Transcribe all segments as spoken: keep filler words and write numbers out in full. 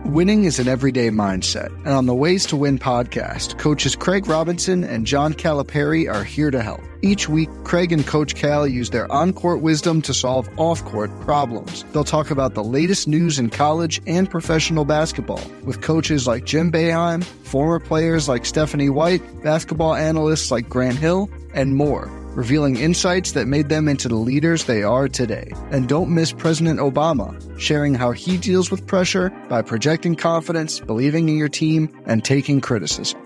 Winning is an everyday mindset, and on the Ways to Win podcast, coaches Craig Robinson and John Calipari are here to help. Each week, Craig and Coach Cal use their on-court wisdom to solve off-court problems. They'll talk about the latest news in college and professional basketball with coaches like Jim Boeheim, former players like Stephanie White, basketball analysts like Grant Hill, and more, revealing insights that made them into the leaders they are today. And don't miss President Obama, sharing how he deals with pressure by projecting confidence, believing in your team, and taking criticism.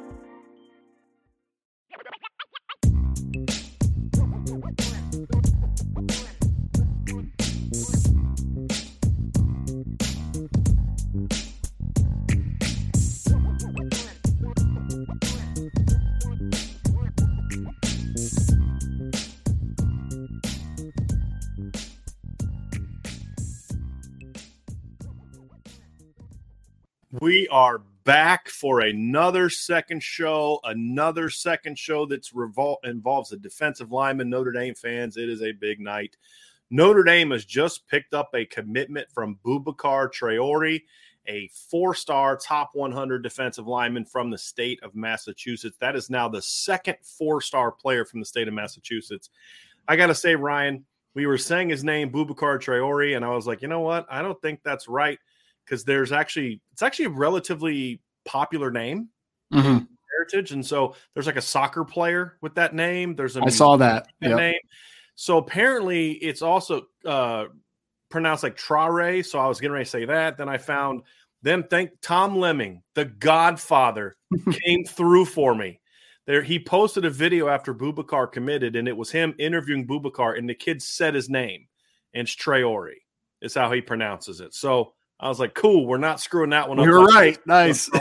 We are back for another second show, another second show that's revol- involves a defensive lineman. Notre Dame fans, it is a big night. Notre Dame has just picked up a commitment from Boubacar Traore, a four-star top one hundred defensive lineman from the state of Massachusetts. That is now the second four-star player from the state of Massachusetts. I got to say, Ryan, we were saying his name, Boubacar Traore, and I was like, you know what? I don't think that's right. Because there's actually, it's actually a relatively popular name mm-hmm. in heritage. And so there's like a soccer player with that name. There's a I saw that yep. name. So apparently it's also uh, pronounced like Traore. So I was getting ready to say that. Then I found them. Thank Tom Lemming, the Godfather, came through for me. There, he posted a video after Boubacar committed, and it was him interviewing Boubacar, and the kid said his name, and it's Traore. Is how he pronounces it. So I was like, cool, we're not screwing that one up. You're like right. Nice.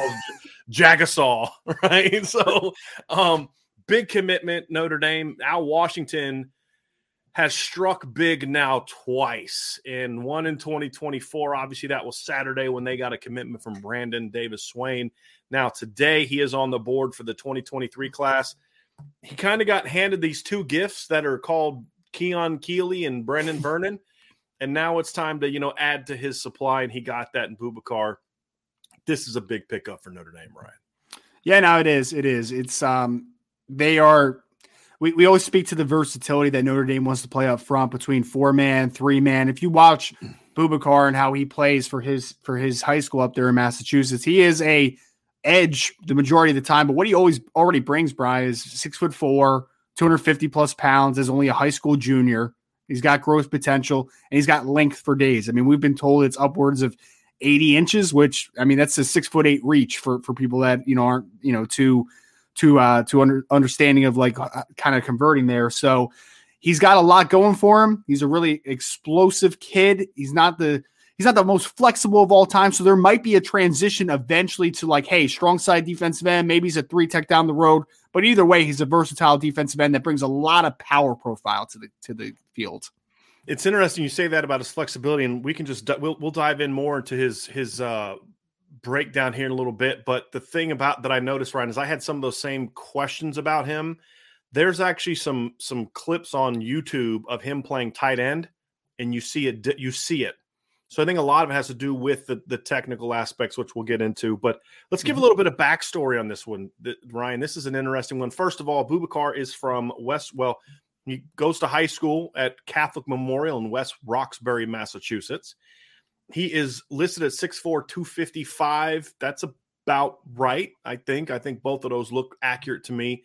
Jagasaw, right? So um, big commitment, Notre Dame. Al Washington has struck big now twice, and one in twenty twenty-four. Obviously, that was Saturday when they got a commitment from Brandon Davis Swain. Now, today, he is on the board for the twenty twenty-three class. He kind of got handed these two gifts that are called Keon Keeley and Brendan Vernon. And now it's time to, you know, add to his supply, and he got that in Boubacar. This is a big pickup for Notre Dame, Ryan. Yeah, no, it is. It is. It's um, they are. We we always speak to the versatility that Notre Dame wants to play up front between four man, three man. If you watch Boubacar and how he plays for his for his high school up there in Massachusetts, he is a edge the majority of the time. But what he always already brings, Brian, is six foot four, two hundred fifty plus pounds. Is only a high school junior. He's got growth potential, and he's got length for days. I mean, we've been told it's upwards of eighty inches, which, I mean, that's a six foot eight reach for, for people that, you know, aren't, you know, too, too, uh, too under, understanding of like uh, kind of converting there. So he's got a lot going for him. He's a really explosive kid. He's not the, he's not the most flexible of all time. So there might be a transition eventually to like, hey, strong side defensive end. Maybe he's a three tech down the road. But either way, he's a versatile defensive end that brings a lot of power profile to the to the field. It's interesting you say that about his flexibility, and we can just we'll we'll dive in more into his his uh, breakdown here in a little bit. But the thing about that I noticed, Ryan, is I had some of those same questions about him. There's actually some some clips on YouTube of him playing tight end, and you see it. You see it. So I think a lot of it has to do with the, the technical aspects, which we'll get into. But let's give a little bit of backstory on this one, Ryan. This is an interesting one. First of all, Boubacar is from West. Well, he goes to high school at Catholic Memorial in West Roxbury, Massachusetts. He is listed at six foot four, two fifty-five. That's about right, I think. I think both of those look accurate to me.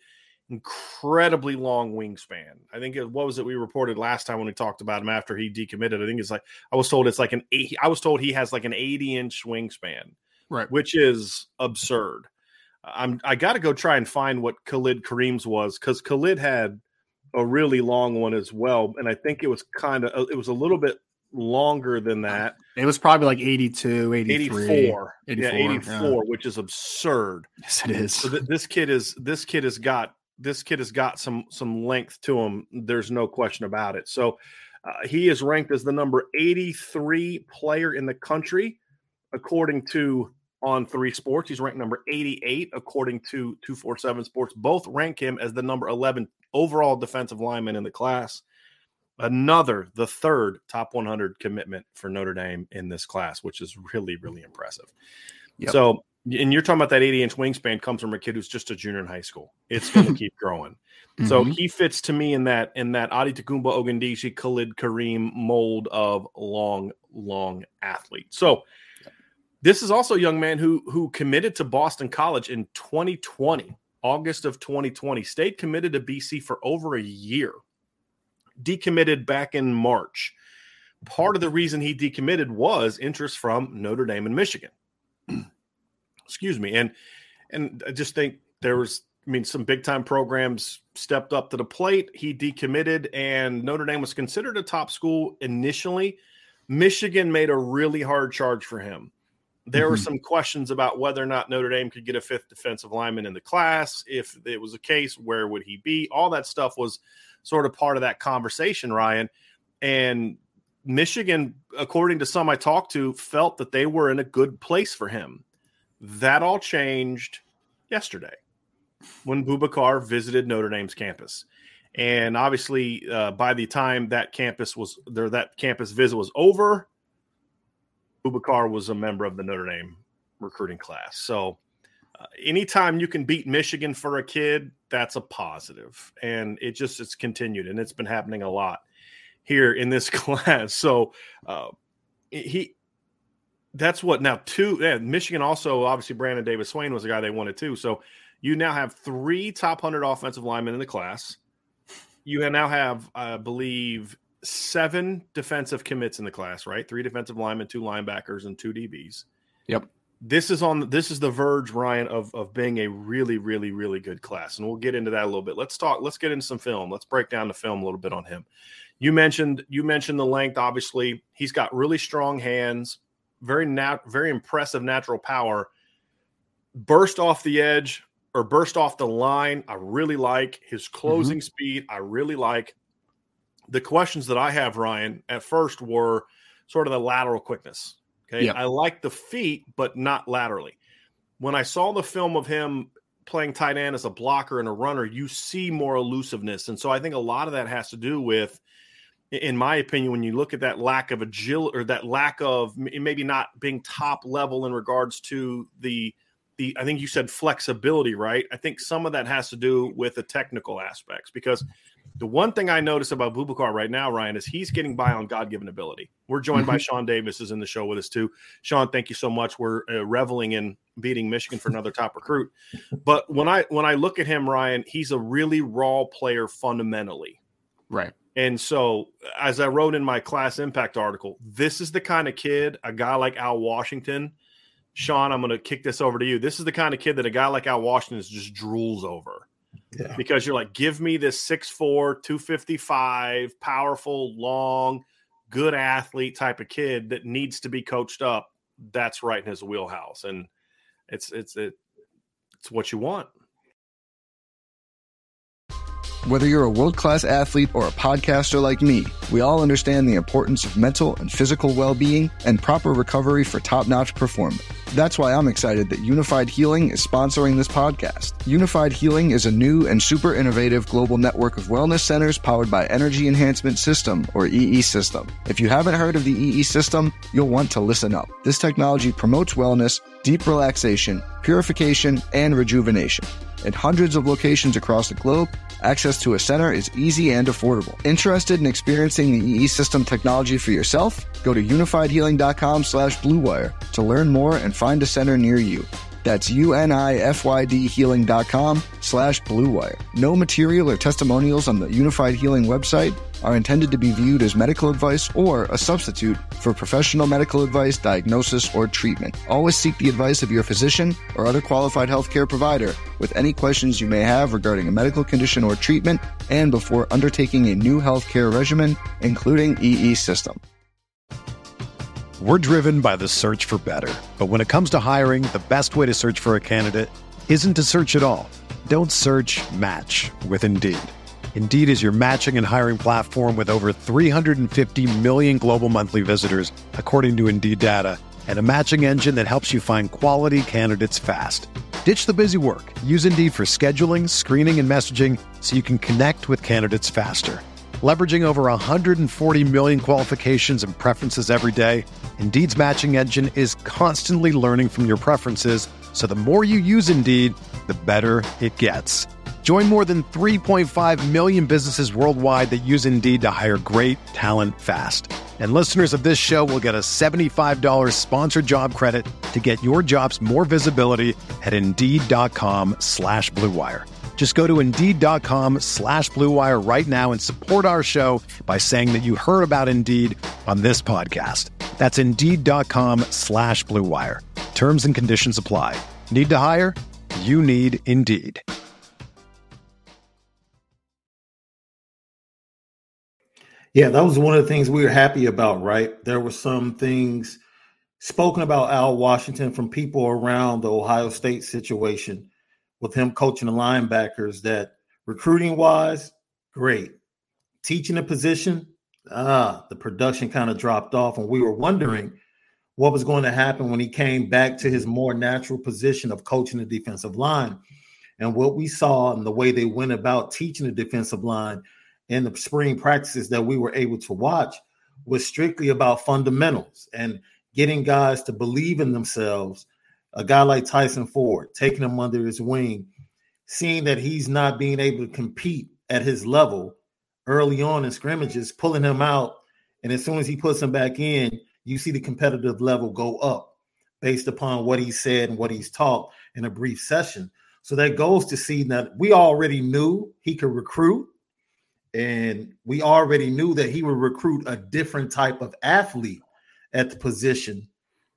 Incredibly long wingspan. I think it, what was it we reported last time when we talked about him after he decommitted? I think it's like I was told it's like an eighty. I was told he has like an eighty inch wingspan, right? Which is absurd. I'm I got to go try and find what Khalid Kareem's was, because Khalid had a really long one as well, and I think it was kind of it was a little bit longer than that. It was probably like eighty-two, eighty-three, eighty-four, eighty-four, yeah, eighty-four, yeah. Which is absurd. Yes, it is. So th- this kid is this kid has got. This kid has got some some length to him. There's no question about it. So uh, he is ranked as the number eighty-three player in the country, according to On Three Sports. He's ranked number eighty-eight, according to two forty-seven Sports. Both rank him as the number eleven overall defensive lineman in the class. Another, the third top one hundred commitment for Notre Dame in this class, which is really, really impressive. Yep. So, and you're talking about that eighty inch wingspan comes from a kid who's just a junior in high school. It's going to keep growing. Mm-hmm. So he fits to me in that in that Adetokunbo Ogundeji, Khalid Kareem mold of long, long athlete. So this is also a young man who who committed to Boston College in twenty twenty, August of twenty twenty. Stayed committed to B C for over a year. Decommitted back in March. Part of the reason he decommitted was interest from Notre Dame and Michigan. Excuse me. And and I just think there was, I mean, some big time programs stepped up to the plate. He decommitted, and Notre Dame was considered a top school initially. Michigan made a really hard charge for him. There mm-hmm. were some questions about whether or not Notre Dame could get a fifth defensive lineman in the class. If it was a case, where would he be? All that stuff was sort of part of that conversation, Ryan. And Michigan, according to some I talked to, felt that they were in a good place for him. That all changed yesterday when Boubacar visited Notre Dame's campus. And obviously, uh, by the time that campus was there, that campus visit was over, Boubacar was a member of the Notre Dame recruiting class. So uh, anytime you can beat Michigan for a kid, that's a positive. And it just, it's continued, and it's been happening a lot here in this class. So uh, he, that's what now two, yeah, Michigan also, obviously Brandon Davis Swain was the guy they wanted too. So you now have three top one hundred offensive linemen in the class. You now have, I believe, seven defensive commits in the class, right? Three defensive linemen, two linebackers, and two D Bs. Yep. This is on, this is the verge, Ryan, of, of being a really, really, really good class. And we'll get into that a little bit. Let's talk, let's get into some film. Let's break down the film a little bit on him. You mentioned, you mentioned the length. Obviously, he's got really strong hands, very nat- very impressive natural power. Burst off the edge or burst off the line, I really like. His closing mm-hmm. speed, I really like. The questions that I have, Ryan, at first were sort of the lateral quickness. Okay, yep. I like the feet, but not laterally. When I saw the film of him playing tight end as a blocker and a runner, you see more elusiveness. And so I think a lot of that has to do with, in my opinion, when you look at that lack of agility or that lack of maybe not being top level in regards to the, the, I think you said flexibility, right? I think some of that has to do with the technical aspects, because the one thing I notice about Boubacar right now, Ryan, is he's getting by on God-given ability. We're joined mm-hmm. by Sean Davis is in the show with us too. Sean, thank you so much. We're uh, reveling in beating Michigan for another top recruit. But when I, when I look at him, Ryan, he's a really raw player fundamentally. Right. And so, as I wrote in my class impact article, this is the kind of kid, a guy like Al Washington. Sean, I'm going to kick this over to you. This is the kind of kid that a guy like Al Washington just drools over. Yeah. Because you're like, give me this six four, two fifty-five, powerful, long, good athlete type of kid that needs to be coached up. That's right in his wheelhouse. And it's it's it, it's what you want. Whether you're a world-class athlete or a podcaster like me, we all understand the importance of mental and physical well-being and proper recovery for top-notch performance. That's why I'm excited that Unified Healing is sponsoring this podcast. Unified Healing is a new and super innovative global network of wellness centers powered by Energy Enhancement System, or E E System. If you haven't heard of the E E System, you'll want to listen up. This technology promotes wellness, deep relaxation, purification, and rejuvenation. At hundreds of locations across the globe, access to a center is easy and affordable. Interested in experiencing the E E System technology for yourself? Go to unifiedhealing.com slash bluewire to learn more and find a center near you. That's U-N-I-F-Y-D healing.com slash bluewire. No material or testimonials on the Unified Healing website are intended to be viewed as medical advice or a substitute for professional medical advice, diagnosis, or treatment. Always seek the advice of your physician or other qualified healthcare provider with any questions you may have regarding a medical condition or treatment and before undertaking a new healthcare regimen, including E E System. We're driven by the search for better. But when it comes to hiring, the best way to search for a candidate isn't to search at all. Don't search, match with Indeed. Indeed is your matching and hiring platform with over three hundred fifty million global monthly visitors, according to Indeed data, and a matching engine that helps you find quality candidates fast. Ditch the busy work. Use Indeed for scheduling, screening, and messaging so you can connect with candidates faster. Leveraging over one hundred forty million qualifications and preferences every day, Indeed's matching engine is constantly learning from your preferences, so the more you use Indeed, the better it gets. Join more than three point five million businesses worldwide that use Indeed to hire great talent fast. And listeners of this show will get a seventy-five dollars sponsored job credit to get your jobs more visibility at Indeed.com slash Blue Wire. Just go to Indeed.com slash Blue Wire right now and support our show by saying that you heard about Indeed on this podcast. That's Indeed.com slash Blue Wire. Terms and conditions apply. Need to hire? You need Indeed. Yeah, that was one of the things we were happy about, right? There were some things spoken about Al Washington from people around the Ohio State situation with him coaching the linebackers that recruiting-wise, great. Teaching the position, ah, the production kind of dropped off, and we were wondering what was going to happen when he came back to his more natural position of coaching the defensive line. And what we saw and the way they went about teaching the defensive line in the spring practices that we were able to watch was strictly about fundamentals and getting guys to believe in themselves. A guy like Tyson Ford, taking him under his wing, seeing that he's not being able to compete at his level early on in scrimmages, pulling him out. And as soon as he puts him back in, you see the competitive level go up based upon what he said and what he's taught in a brief session. So that goes to see that we already knew he could recruit. And we already knew that he would recruit a different type of athlete at the position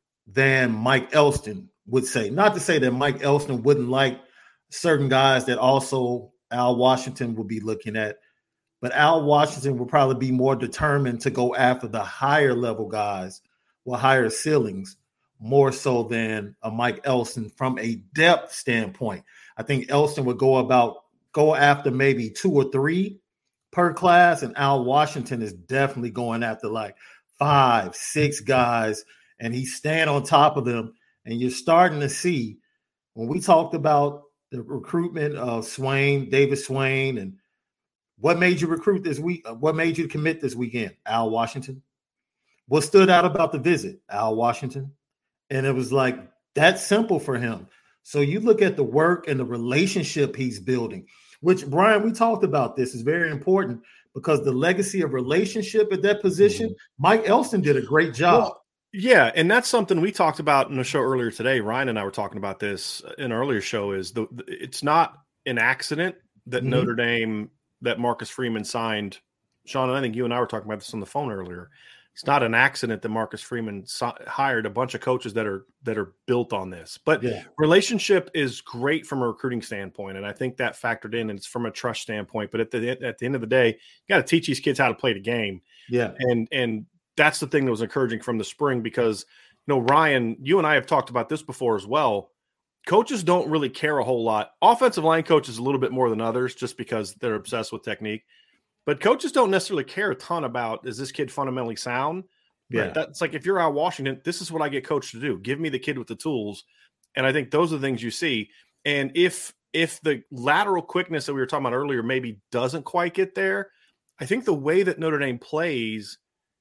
than Mike Elston would say. Not to say that Mike Elston wouldn't like certain guys that also Al Washington would be looking at, but Al Washington would probably be more determined to go after the higher level guys with higher ceilings, more so than a Mike Elston from a depth standpoint. I think Elston would go about go after maybe two or three per class, and Al Washington is definitely going after like five, six guys, and he's staying on top of them. And you're starting to see, when we talked about the recruitment of Swain, David Swain, and what made you recruit this week, what made you commit this weekend? Al Washington. What stood out about the visit? Al Washington. And it was like, that's simple for him. So you look at the work and the relationship he's building, which, Brian, we talked about this, is very important because the legacy of relationship at that position, mm-hmm. Mike Elston did a great job. Well, yeah, and that's something we talked about in the show earlier today. Ryan and I were talking about this in an earlier show, is the, the it's not an accident that mm-hmm. Notre Dame, that Marcus Freeman signed. Sean, and I think you and I were talking about this on the phone earlier. It's not an accident that Marcus Freeman so- hired a bunch of coaches that are that are built on this. But yeah. relationship is great from a recruiting standpoint, and I think that factored in, and it's from a trust standpoint. But at the at the end of the day, you got to teach these kids how to play the game. Yeah, and and that's the thing that was encouraging from the spring, because you know, Ryan, you and I have talked about this before as well. Coaches don't really care a whole lot. Offensive line coaches a little bit more than others, just because they're obsessed with technique. But coaches don't necessarily care a ton about, is this kid fundamentally sound? Yeah. Right? That's like, if you're Al Washington, this is what I get coached to do. Give me the kid with the tools. And I think those are the things you see. And if if the lateral quickness that we were talking about earlier maybe doesn't quite get there, I think the way that Notre Dame plays,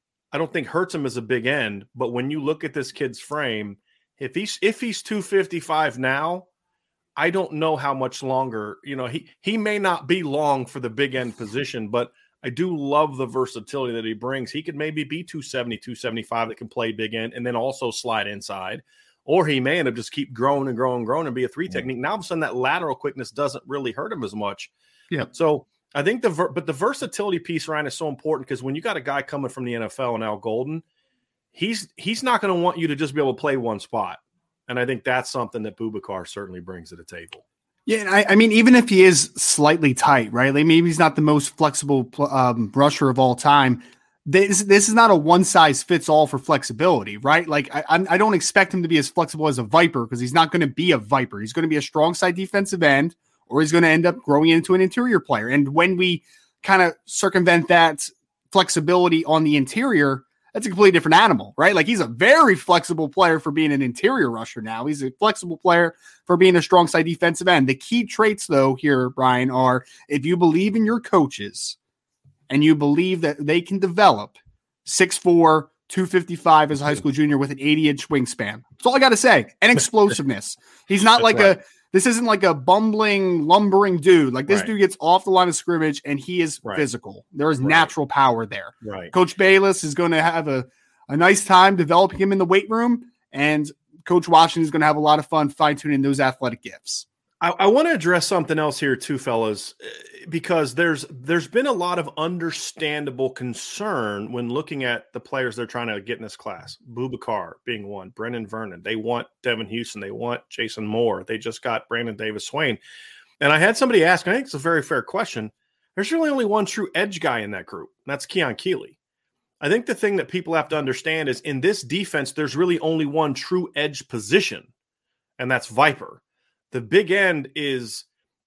I don't think hurts him as a big end. But when you look at this kid's frame, if he's if he's two fifty-five now, I don't know how much longer, you know, he, he may not be long for the big end position, but I do love the versatility that he brings. He could maybe be two seventy, two seventy-five that can play big end and then also slide inside, or he may end up just keep growing and growing and growing and be a three Yeah. technique. Now, all of a sudden that lateral quickness doesn't really hurt him as much. Yeah. So I think the, ver- but the versatility piece, Ryan, is so important, because when you got a guy coming from the N F L and Al Golden, he's, he's not going to want you to just be able to play one spot. And I think that's something that Boubacar certainly brings to the table. Yeah, and I, I mean, even if he is slightly tight, right? Like maybe he's not the most flexible um, rusher of all time. This this is not a one size fits all for flexibility, right? Like I I don't expect him to be as flexible as a Viper, because he's not going to be a Viper. He's going to be a strong side defensive end, or he's going to end up growing into an interior player. And when we kind of circumvent that flexibility on the interior, that's a completely different animal, right? Like he's a very flexible player for being an interior rusher now. He's a flexible player for being a strong side defensive end. The key traits, though, here, Brian, are if you believe in your coaches, and you believe that they can develop six four, two fifty-five as a high school junior with an eighty-inch wingspan. That's all I got to say. And explosiveness. He's not like right. a – this isn't like a bumbling, lumbering dude. Like this right. dude gets off the line of scrimmage, and he is right. physical. There is right. natural power there. Right. Coach Bayless is going to have a, a nice time developing him in the weight room, and Coach Washington is going to have a lot of fun fine-tuning those athletic gifts. I, I want to address something else here too, fellas, because there's there's been a lot of understandable concern when looking at the players they're trying to get in this class. Boubacar being one, Brennan Vernon. They want Devin Houston. They want Jason Moore. They just got Brandon Davis Swain. And I had somebody ask, I think it's a very fair question. There's really only one true edge guy in that group, and that's Keon Keeley. I think the thing that people have to understand is in this defense, there's really only one true edge position, and that's Viper. The big end is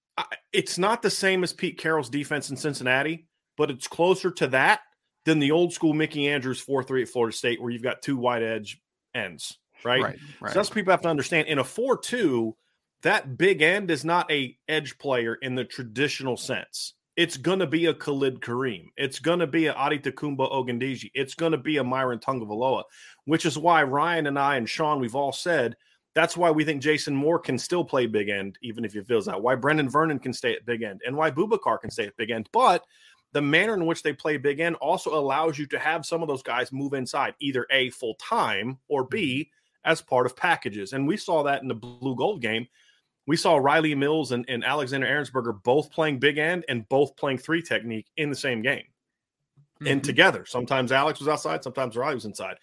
– it's not the same as Pete Carroll's defense in Cincinnati, but it's closer to that than the old school Mickey Andrews four three at Florida State where you've got two wide edge ends, right? Right, right. So that's what people have to understand. In a four two, that big end is not a edge player in the traditional sense. It's going to be a Khalid Kareem. It's going to be a Adetokunbo Ogundeji. It's going to be a Myron Tungavaloa, which is why Ryan and I and Sean, we've all said – that's why we think Jason Moore can still play big end, even if he feels that. Why Brendan Vernon can stay at big end, and why Boubacar can stay at big end. But the manner in which they play big end also allows you to have some of those guys move inside, either A, full-time, or B, as part of packages. And we saw that in the Blue Gold game. We saw Riley Mills and, and Alexander Ahrensberger both playing big end and both playing three technique in the same game. Mm-hmm. And together. Sometimes Alex was outside, sometimes Riley was inside.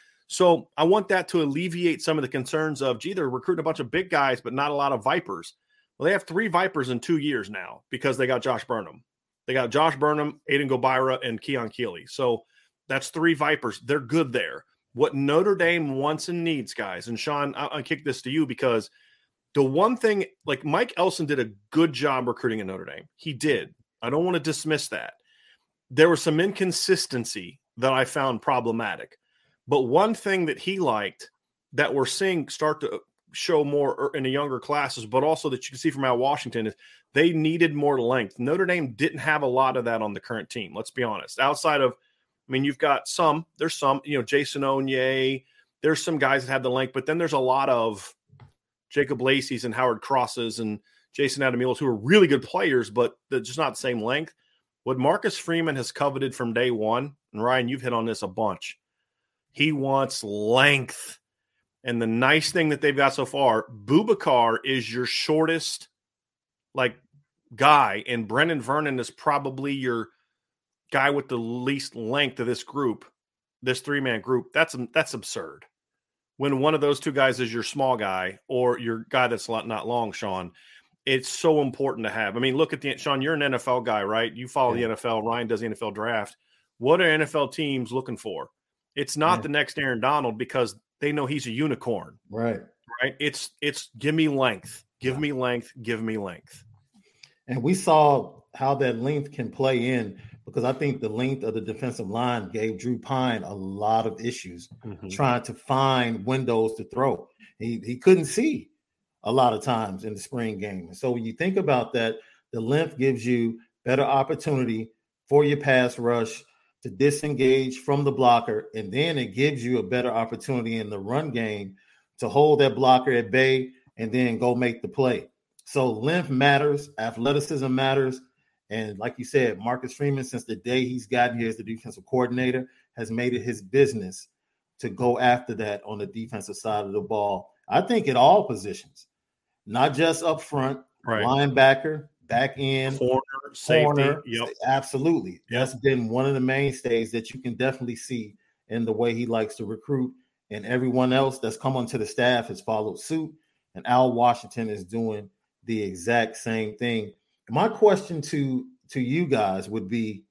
So I want that to alleviate some of the concerns of, gee, they're recruiting a bunch of big guys, but not a lot of Vipers. Well, they have three Vipers in two years now because they got Josh Burnham. They got Josh Burnham, Aiden Gobira, and Keon Keeley. So that's three Vipers. They're good there. What Notre Dame wants and needs, guys, and Sean, I'll, I'll kick this to you because the one thing, like Mike Elson did a good job recruiting at Notre Dame. He did. I don't want to dismiss that. There was some inconsistency that I found problematic. But one thing that he liked that we're seeing start to show more in the younger classes, but also that you can see from Al Washington is they needed more length. Notre Dame didn't have a lot of that on the current team. Let's be honest. Outside of, I mean, you've got some, there's some, you know, Jason Onye, there's some guys that have the length, but then there's a lot of Jacob Lacey's and Howard Crosses and Jason Adamilos who are really good players, but they're just not the same length. What Marcus Freeman has coveted from day one, and Ryan, you've hit on this a bunch, he wants length. And the nice thing that they've got so far, Boubacar is your shortest like guy, and Brendan Vernon is probably your guy with the least length of this group, this three-man group. That's that's absurd. When one of those two guys is your small guy or your guy that's not long, Sean, it's so important to have. I mean, look at the – Sean, you're an N F L guy, right? You follow yeah. the N F L. Ryan does the N F L draft. What are N F L teams looking for? It's not yeah. the next Aaron Donald because they know he's a unicorn. Right. Right. It's it's give me length. Give yeah. me length. Give me length. And we saw how that length can play in because I think the length of the defensive line gave Drew Pine a lot of issues mm-hmm. trying to find windows to throw. He he couldn't see a lot of times in the spring game. And so when you think about that, the length gives you better opportunity for your pass rush to disengage from the blocker, and then it gives you a better opportunity in the run game to hold that blocker at bay and then go make the play. So length matters, athleticism matters, and like you said, Marcus Freeman, since the day he's gotten here as the defensive coordinator, has made it his business to go after that on the defensive side of the ball. I think at all positions, not just up front, right. linebacker, back end, corner, safety. Corner, yep. Absolutely. Yep. That's been one of the mainstays that you can definitely see in the way he likes to recruit. And everyone else that's come onto the staff has followed suit. And Al Washington is doing the exact same thing. My question to, to you guys would be,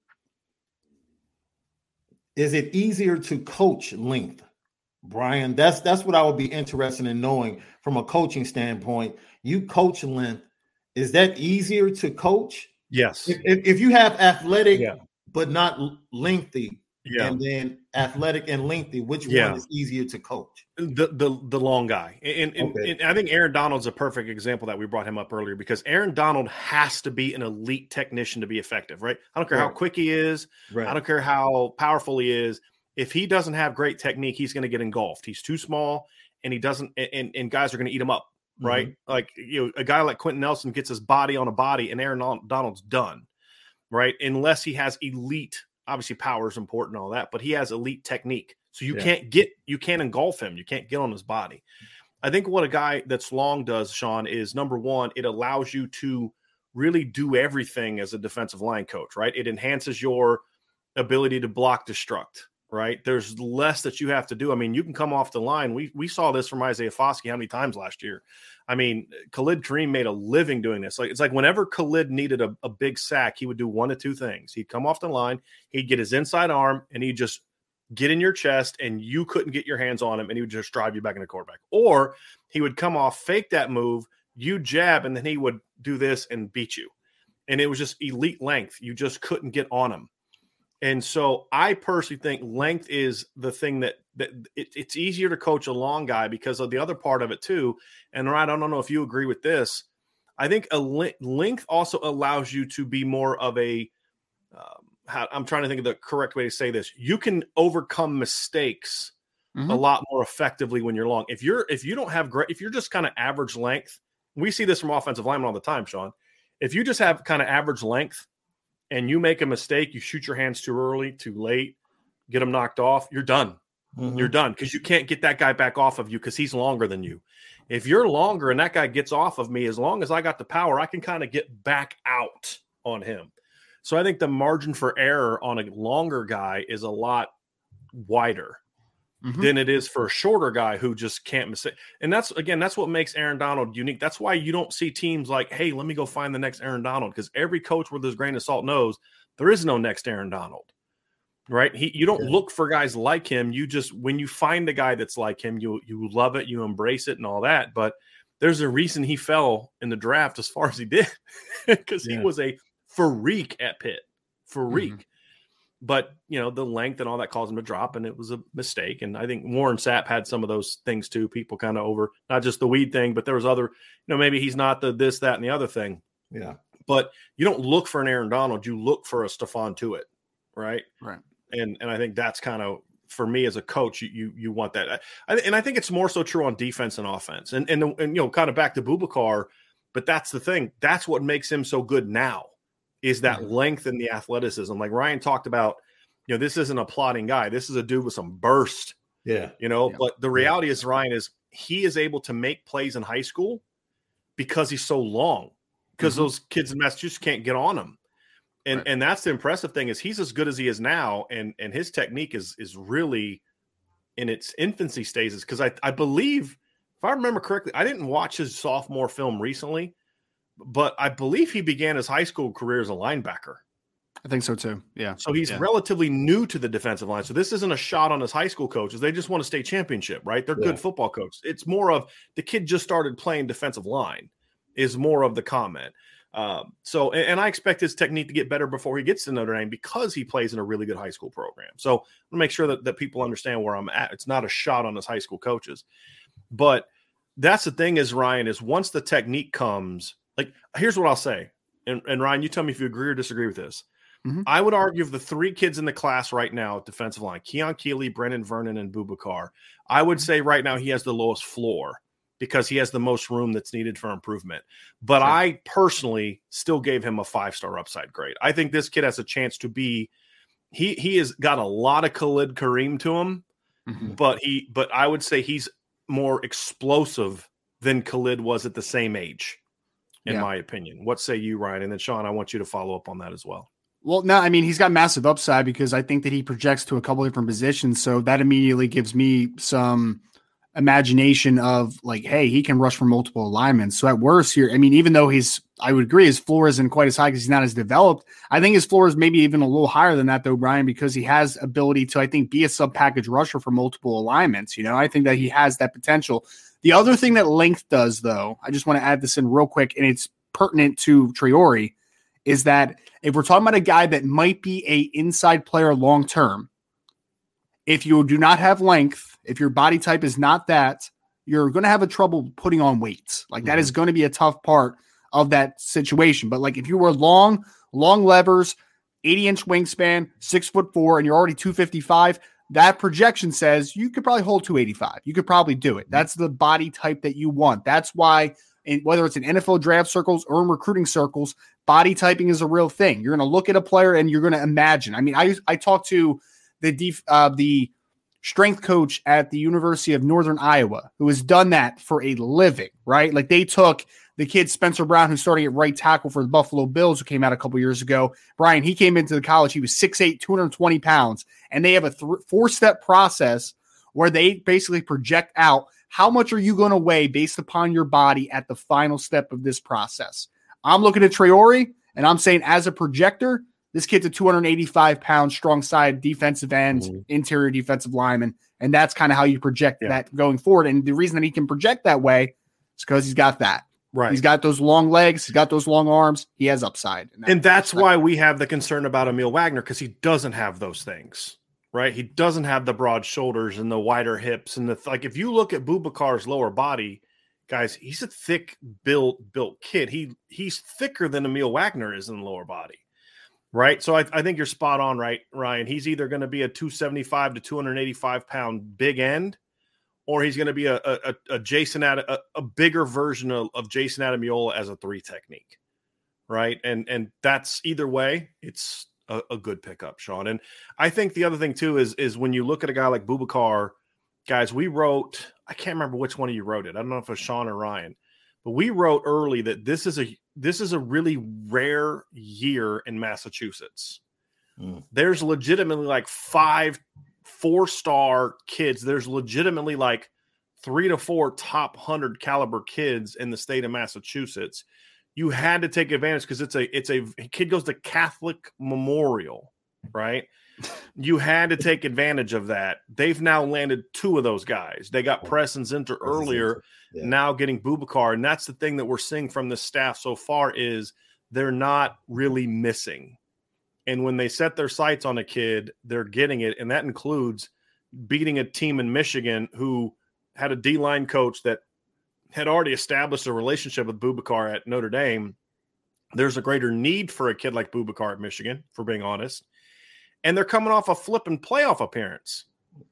is it easier to coach length? Brian, that's that's what I would be interested in knowing from a coaching standpoint. You coach length. Is that easier to coach? Yes. If, if, if you have athletic, yeah. but not lengthy, yeah. and then athletic and lengthy, which yeah. one is easier to coach? The the the long guy. And, and, Okay. and I think Aaron Donald's a perfect example that we brought him up earlier because Aaron Donald has to be an elite technician to be effective, right? I don't care Right. how quick he is. Right. I don't care how powerful he is. If he doesn't have great technique, he's going to get engulfed. He's too small, and he doesn't. And, and guys are going to eat him up, right? Mm-hmm. Like you know, a guy like Quentin Nelson gets his body on a body, and Aaron Donald's done, right? Unless he has elite. Obviously, power is important, and all that, but he has elite technique. So you yeah. can't get, you can't engulf him. You can't get on his body. I think what a guy that's long does, Sean, is number one, it allows you to really do everything as a defensive line coach, right? It enhances your ability to block destruct, right? There's less that you have to do. I mean, you can come off the line. We we saw this from Isaiah Foskey how many times last year. I mean, Khalid Kareem made a living doing this. Like it's like whenever Khalid needed a, a big sack, he would do one of two things. He'd come off the line, he'd get his inside arm, and he'd just get in your chest, and you couldn't get your hands on him, and he would just drive you back into quarterback. Or he would come off, fake that move, you jab, and then he would do this and beat you. And it was just elite length. You just couldn't get on him. And so I personally think length is the thing that, that it, it's easier to coach a long guy because of the other part of it too. And Ryan, I don't know if you agree with this. I think a le- length also allows you to be more of a um, how, I'm trying to think of the correct way to say this. You can overcome mistakes mm-hmm. a lot more effectively when you're long. If you're if you don't have great, if you're just kind of average length, we see this from offensive linemen all the time, Sean. If you just have kind of average length and you make a mistake, you shoot your hands too early, too late, get them knocked off, you're done. Mm-hmm. You're done because you can't get that guy back off of you because he's longer than you. If you're longer and that guy gets off of me, as long as I got the power, I can kind of get back out on him. So I think the margin for error on a longer guy is a lot wider mm-hmm. than it is for a shorter guy who just can't mistake. And that's, again, that's what makes Aaron Donald unique. That's why you don't see teams like, hey, let me go find the next Aaron Donald, because every coach with his grain of salt knows there is no next Aaron Donald, right? He, you don't yeah. look for guys like him. You just, when you find a guy that's like him, you you love it, you embrace it and all that. But there's a reason he fell in the draft as far as he did, because yeah. he was a freak at Pitt, freak. Mm-hmm. But, you know, the length and all that caused him to drop, and it was a mistake. And I think Warren Sapp had some of those things too. People kind of over, not just the weed thing, but there was other, you know, maybe he's not the this, that, and the other thing. Yeah. But you don't look for an Aaron Donald. You look for a Stephon Tuitt, right? Right. And and I think that's kind of, for me as a coach, you you, you want that. I, and I think it's more so true on defense and offense. And, and, and, you know, kind of back to Boubacar, but that's the thing. That's what makes him so good now. Is that mm-hmm. length and the athleticism. Like Ryan talked about, you know, this isn't a plotting guy. This is a dude with some burst. Yeah. You know, yeah. but the reality is, Ryan, is he is able to make plays in high school because he's so long, because mm-hmm. those kids in Massachusetts can't get on him. And right. and that's the impressive thing, is he's as good as he is now. And and his technique is is really in its infancy stages. Because I, I believe, if I remember correctly, I didn't watch his sophomore film recently, but I believe he began his high school career as a linebacker. I think so too. Yeah. So he's yeah. relatively new to the defensive line. So this isn't a shot on his high school coaches. They just want a state championship, right? They're yeah. good football coaches. It's more of the kid just started playing defensive line is more of the comment. Um, so, and, and I expect his technique to get better before he gets to Notre Dame because he plays in a really good high school program. So I'm gonna make sure that, that people understand where I'm at. It's not a shot on his high school coaches, but that's the thing is, Ryan, is once the technique comes, like, here's what I'll say. And, and Ryan, you tell me if you agree or disagree with this. Mm-hmm. I would argue of the three kids in the class right now at defensive line, Keon Keeley, Brennan Vernon, and Boubacar, I would say right now he has the lowest floor because he has the most room that's needed for improvement. But sure. I personally still gave him a five-star upside grade. I think this kid has a chance to be he he has got a lot of Khalid Kareem to him, mm-hmm. but he but I would say he's more explosive than Khalid was at the same age, in yeah. my opinion. What say you, Ryan? And then Sean, I want you to follow up on that as well. Well, no, I mean, he's got massive upside because I think that he projects to a couple different positions. So that immediately gives me some imagination of like, hey, he can rush for multiple alignments. So at worst here, I mean, even though he's, I would agree his floor isn't quite as high because he's not as developed. I think his floor is maybe even a little higher than that though, Brian, because he has ability to, I think, be a sub package rusher for multiple alignments. You know, I think that he has that potential. The other thing that length does though, I just want to add this in real quick, and it's pertinent to Traore, is that if we're talking about a guy that might be a inside player long-term, if you do not have length, if your body type is not that, you're going to have a trouble putting on weights. Like that mm-hmm. is going to be a tough part of that situation. But like if you were long, long levers, eighty inch wingspan, six foot four, and you're already two fifty-five, that projection says you could probably hold two eighty-five. You could probably do it. That's the body type that you want. That's why, in, whether it's in N F L draft circles or in recruiting circles, body typing is a real thing. You're going to look at a player and you're going to imagine. I mean, I I talked to the def, uh, the strength coach at the University of Northern Iowa who has done that for a living, right? Like they took the kid Spencer Brown, who's starting at right tackle for the Buffalo Bills, who came out a couple years ago. Brian, he came into the college. He was six eight, two hundred twenty pounds, and they have a th- four-step process where they basically project out how much are you going to weigh based upon your body at the final step of this process. I'm looking at Traore, and I'm saying as a projector, this kid's a two hundred eighty-five pound strong side defensive end, mm-hmm. interior defensive lineman, and that's kind of how you project yeah. that going forward. And the reason that he can project that way is because he's got that. Right. He's got those long legs. He's got those long arms. He has upside. And, that, and that's why we have the concern about Emil Wagner, because he doesn't have those things, right? He doesn't have the broad shoulders and the wider hips. And the like, if you look at Boubacar's lower body, guys, he's a thick built built kid. He He's thicker than Emil Wagner is in the lower body, right? So I, I think you're spot on, right, Ryan? He's either going to be a two seventy-five to two eighty-five pound big end, or he's going to be a, a, a Jason Ad, a, a bigger version of, of Jason Adamiola as a three technique, right? And and that's either way, it's a, a good pickup, Sean. And I think the other thing too is is when you look at a guy like Boubacar, guys, we wrote, I can't remember which one of you wrote it. I don't know if it was Sean or Ryan, but we wrote early that this is a this is a really rare year in Massachusetts. Mm. There's legitimately like five four-star kids. There's legitimately like three to four top one hundred caliber kids in the state of Massachusetts. You had to take advantage because it's a it's a kid goes to Catholic Memorial, right? You had to take advantage of that. They've now landed two of those guys. They got Preston Zinter earlier, yeah. now getting Boubacar, and that's the thing that we're seeing from this staff so far is they're not really missing. And when they set their sights on a kid, they're getting it. And that includes beating a team in Michigan who had a D-line coach that had already established a relationship with Boubacar at Notre Dame. There's a greater need for a kid like Boubacar at Michigan, for being honest. And they're coming off a flipping playoff appearance.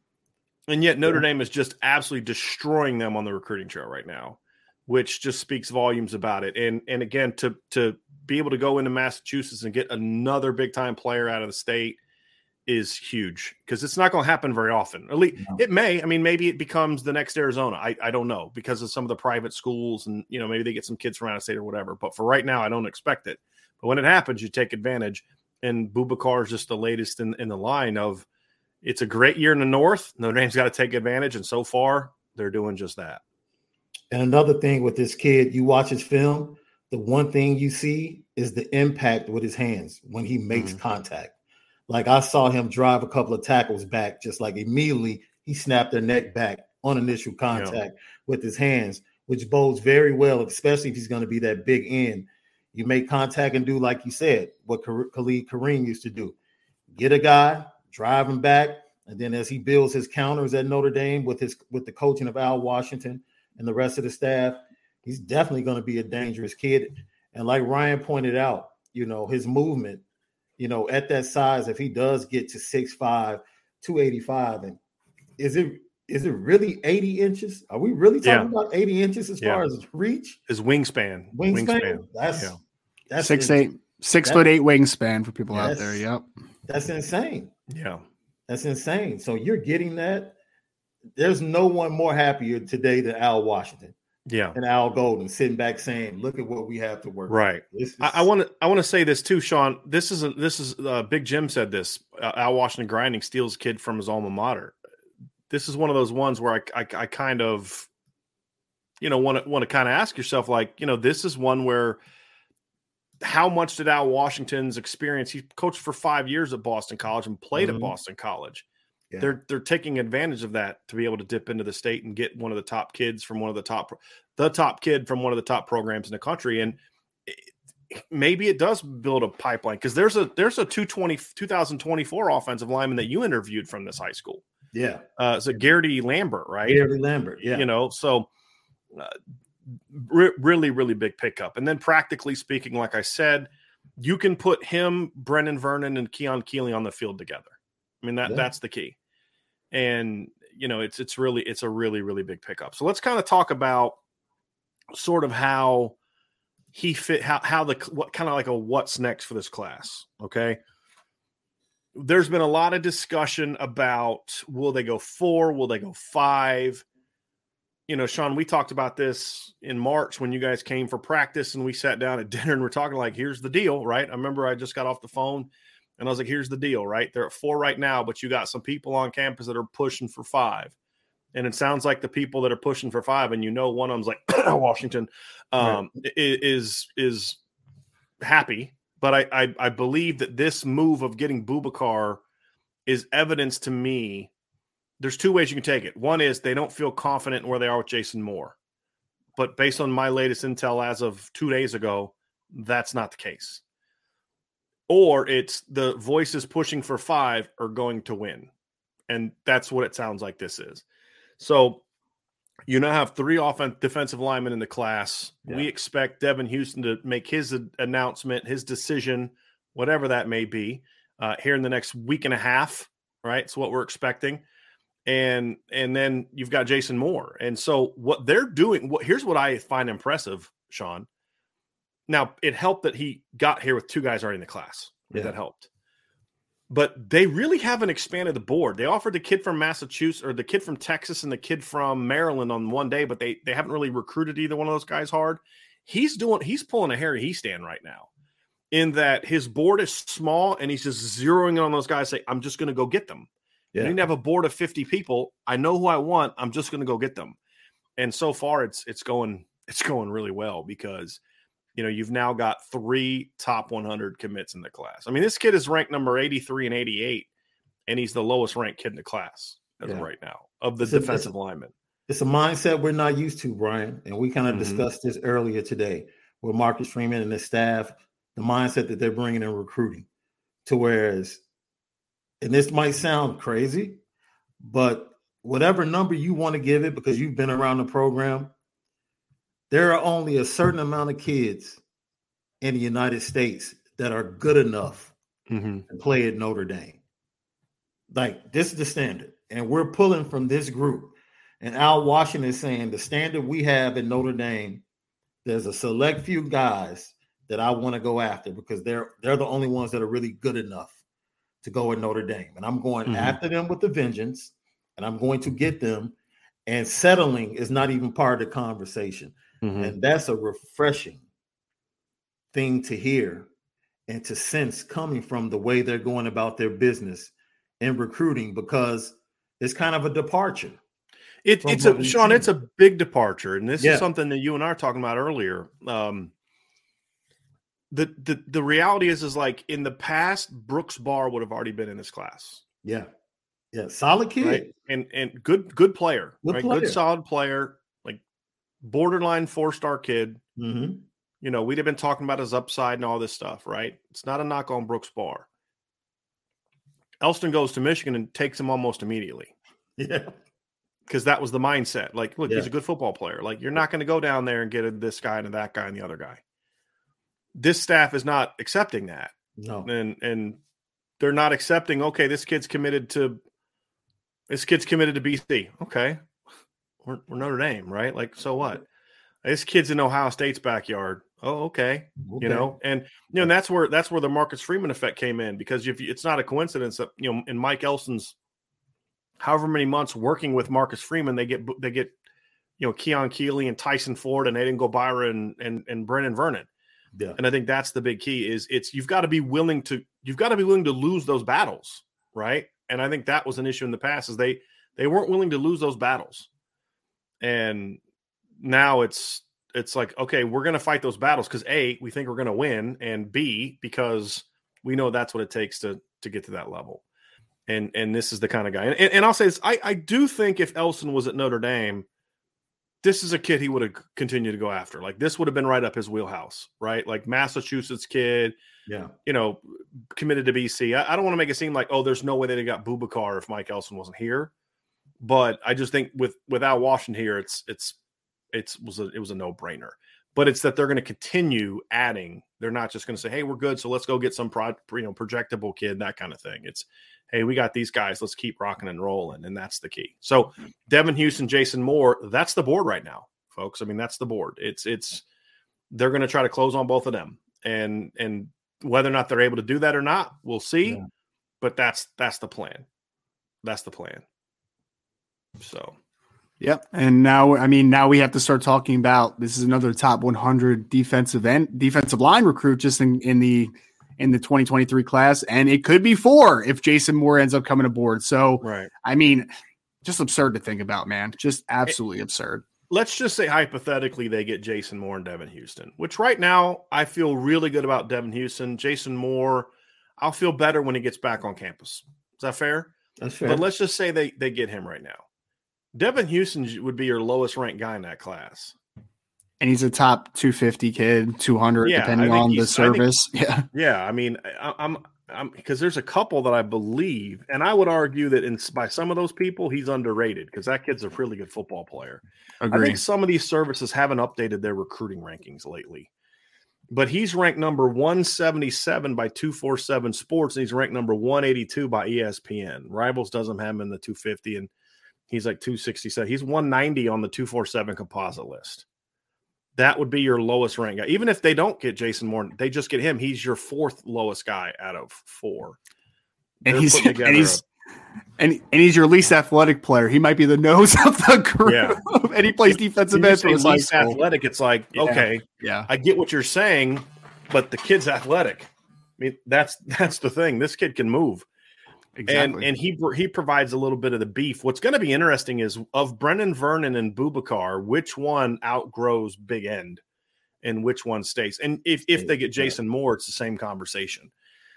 And yet Notre Dame is just absolutely destroying them on the recruiting trail right now, which just speaks volumes about it. And and again, to to be able to go into Massachusetts and get another big-time player out of the state is huge because it's not going to happen very often. At least no. It may. I mean, maybe it becomes the next Arizona. I, I don't know because of some of the private schools and, you know, maybe they get some kids from out of state or whatever. But for right now, I don't expect it. But when it happens, you take advantage. And Boubacar is just the latest in, in the line of it's a great year in the North. Notre Dame's got to take advantage. And so far, they're doing just that. And another thing with this kid, you watch his film, the one thing you see is the impact with his hands when he makes mm-hmm. contact. Like I saw him drive a couple of tackles back, just like immediately he snapped their neck back on initial contact yeah. with his hands, which bodes very well, especially if he's going to be that big end. You make contact and do, like you said, what Khalid Kareem used to do. Get a guy, drive him back, and then as he builds his counters at Notre Dame with his with the coaching of Al Washington and the rest of the staff, he's definitely going to be a dangerous kid. And like Ryan pointed out, you know, his movement, you know, at that size, if he does get to six five, two eighty-five, and is it is it really eighty inches? Are we really talking yeah. about eighty inches as yeah. far as reach? His wingspan. Wingspan. wingspan. That's yeah. that's six eight, six that, foot eight wingspan for people out there. Yep. That's insane. Yeah. That's insane. So you're getting that. There's no one more happier today than Al Washington. Yeah. And Al Golden sitting back saying, look at what we have to work right. with. Right. I want to I want to say this too, Sean. This is a, this is uh, Big Jim said this. Uh, Al Washington grinding steals kid from his alma mater. This is one of those ones where I I, I kind of, you know, want to want to kind of ask yourself, like, you know, this is one where how much did Al Washington's experience? He coached for five years at Boston College and played mm-hmm. at Boston College. Yeah. They're they're taking advantage of that to be able to dip into the state and get one of the top kids from one of the top, the top kid from one of the top programs in the country. And it, maybe it does build a pipeline because there's a there's a two thousand twenty-four offensive lineman that you interviewed from this high school. Yeah. Uh, so Garrity Lambert, right? Garrity Lambert, yeah. You know, so uh, re- really, really big pickup. And then practically speaking, like I said, you can put him, Brennan Vernon, and Keon Keeley on the field together. I mean, that Yeah. that's the key. And, you know, it's it's really, it's a really, really big pickup. So let's kind of talk about sort of how he fit, how, how the, what kind of like a what's next for this class. Okay. There's been a lot of discussion about, will they go four? Will they go five? You know, Sean, we talked about this in March when you guys came for practice and we sat down at dinner and we're talking like, here's the deal, right? I remember I just got off the phone and I was like, here's the deal, right? They're at four right now, but you got some people on campus that are pushing for five. And it sounds like the people that are pushing for five, and you know, one of them's like Washington, um, right. is is happy. But I, I I believe that this move of getting Boubacar is evidence to me. There's two ways you can take it. One is they don't feel confident in where they are with Jason Moore. But based on my latest intel as of two days ago, that's not the case. Or it's the voices pushing for five are going to win. And that's what it sounds like this is. So you now have three offensive defensive linemen in the class. Yeah. We expect Devin Houston to make his announcement, his decision, whatever that may be, uh, here in the next week and a half, right? It's what we're expecting. And and then you've got Jason Moore. And so what they're doing, what here's what I find impressive, Sean. Now, it helped that he got here with two guys already in the class. Yeah. That helped. But they really haven't expanded the board. They offered the kid from Massachusetts or the kid from Texas and the kid from Maryland on one day, but they they haven't really recruited either one of those guys hard. He's doing he's pulling a Harry Hiestand right now in that his board is small and he's just zeroing in on those guys, say, I'm just going to go get them. Yeah. I need to have a board of fifty people. I know who I want. I'm just going to go get them. And so far it's it's going it's going really well because you know, you've now got three top one hundred commits in the class. I mean, this kid is ranked number eighty-three and eighty-eight, and he's the lowest ranked kid in the class as yeah. of right now of the it's defensive a, linemen. It's a mindset we're not used to, Brian, and we kind of mm-hmm. discussed this earlier today with Marcus Freeman and his staff, the mindset that they're bringing in recruiting to whereas, and this might sound crazy, but whatever number you want to give it because you've been around the program, there are only a certain amount of kids in the United States that are good enough mm-hmm. to play at Notre Dame. Like, this is the standard. And we're pulling from this group. And Al Washington is saying the standard we have at Notre Dame, there's a select few guys that I want to go after because they're they're the only ones that are really good enough to go at Notre Dame. And I'm going mm-hmm. after them with the vengeance, and I'm going to get them. And settling is not even part of the conversation. Mm-hmm. And that's a refreshing thing to hear and to sense coming from the way they're going about their business in recruiting because it's kind of a departure. It, it's a Sean, seen. It's a big departure. And this yeah. is something that you and I were talking about earlier. Um, the, the, the reality is, is like in the past, Brooks Barr would have already been in this class. Yeah. Yeah. Solid kid. Right? And, and good, good player, good, right? player. Good, solid player. Borderline four-star kid. Mm-hmm. You know, we'd have been talking about his upside and all this stuff, right? It's not a knock on Brooks Barr. Elston goes to Michigan and takes him almost immediately. Yeah. Because that was the mindset. Like, look, yeah. he's a good football player. Like, you're not going to go down there and get a, this guy and that guy and the other guy. This staff is not accepting that. No. And and they're not accepting, okay, this kid's committed to this kid's committed to B C. Okay. We're, we're Notre Dame, right? Like, so what? This kid's in Ohio State's backyard. Oh, okay. okay. You know, and you know, and that's where that's where the Marcus Freeman effect came in because if you, it's not a coincidence that you know in Mike Elston's however many months working with Marcus Freeman, they get they get you know Keon Keeley and Tyson Ford and Aiden Gobira and and and Brennan Vernon. Yeah. And I think that's the big key is it's you've got to be willing to you've got to be willing to lose those battles, right? And I think that was an issue in the past is they they weren't willing to lose those battles. And now it's it's like, okay, we're going to fight those battles because A, we think we're going to win, and B, because we know that's what it takes to to get to that level. And and this is the kind of guy. And, and I'll say this, I, I do think if Elston was at Notre Dame, this is a kid he would have continued to go after. Like this would have been right up his wheelhouse, right? Like Massachusetts kid, yeah, you know, committed to B C. I, I don't want to make it seem like, oh, there's no way they'd have got Boubacar if Mike Elston wasn't here. But I just think with without Washington here, it's it's it's was a, it was a no brainer. But it's that they're going to continue adding. They're not just going to say, "Hey, we're good, so let's go get some pro, you know projectable kid," that kind of thing. It's, "Hey, we got these guys. Let's keep rocking and rolling," and that's the key. So Devin Houston, Jason Moore, that's the board right now, folks. I mean, that's the board. It's it's they're going to try to close on both of them, and and whether or not they're able to do that or not, we'll see. Yeah. But that's that's the plan. That's the plan. So. Yep. And now, I mean, now we have to start talking about, this is another top one hundred defensive end, defensive line recruit just in, in the, in the twenty twenty-three class. And it could be four if Jason Moore ends up coming aboard. So, right. I mean, just absurd to think about, man. Just absolutely it, absurd. Let's just say hypothetically they get Jason Moore and Devin Houston, which right now I feel really good about Devin Houston. Jason Moore, I'll feel better when he gets back on campus. Is that fair? That's fair. But let's just say they, they get him right now. Devin Houston would be your lowest ranked guy in that class. And he's a top two fifty kid, two hundred, yeah, depending on the service. Think, yeah. Yeah. I mean, I, I'm, I'm, because there's a couple that I believe, and I would argue that in, by some of those people, he's underrated because that kid's a really good football player. Agreed. I think some of these services haven't updated their recruiting rankings lately. But he's ranked number one seventy-seven by two forty-seven Sports, and he's ranked number one eighty-two by E S P N. Rivals doesn't have him in the two fifty, and he's like two sixty-seven. He's one ninety on the two forty-seven composite list. That would be your lowest ranked guy. Even if they don't get Jason Moore, they just get him. He's your fourth lowest guy out of four. And They're he's and he's a, and, and he's your least athletic player. He might be the nose of the group. Yeah. And he plays defensive end. He's least athletic. It's like, yeah. okay, yeah, I get what you're saying, but the kid's athletic. I mean, that's that's the thing. This kid can move. Exactly. And and he he provides a little bit of the beef. What's going to be interesting is of Brennan Vernon and Boubacar, which one outgrows Big End and which one stays. And if, if they get Jason Moore, it's the same conversation.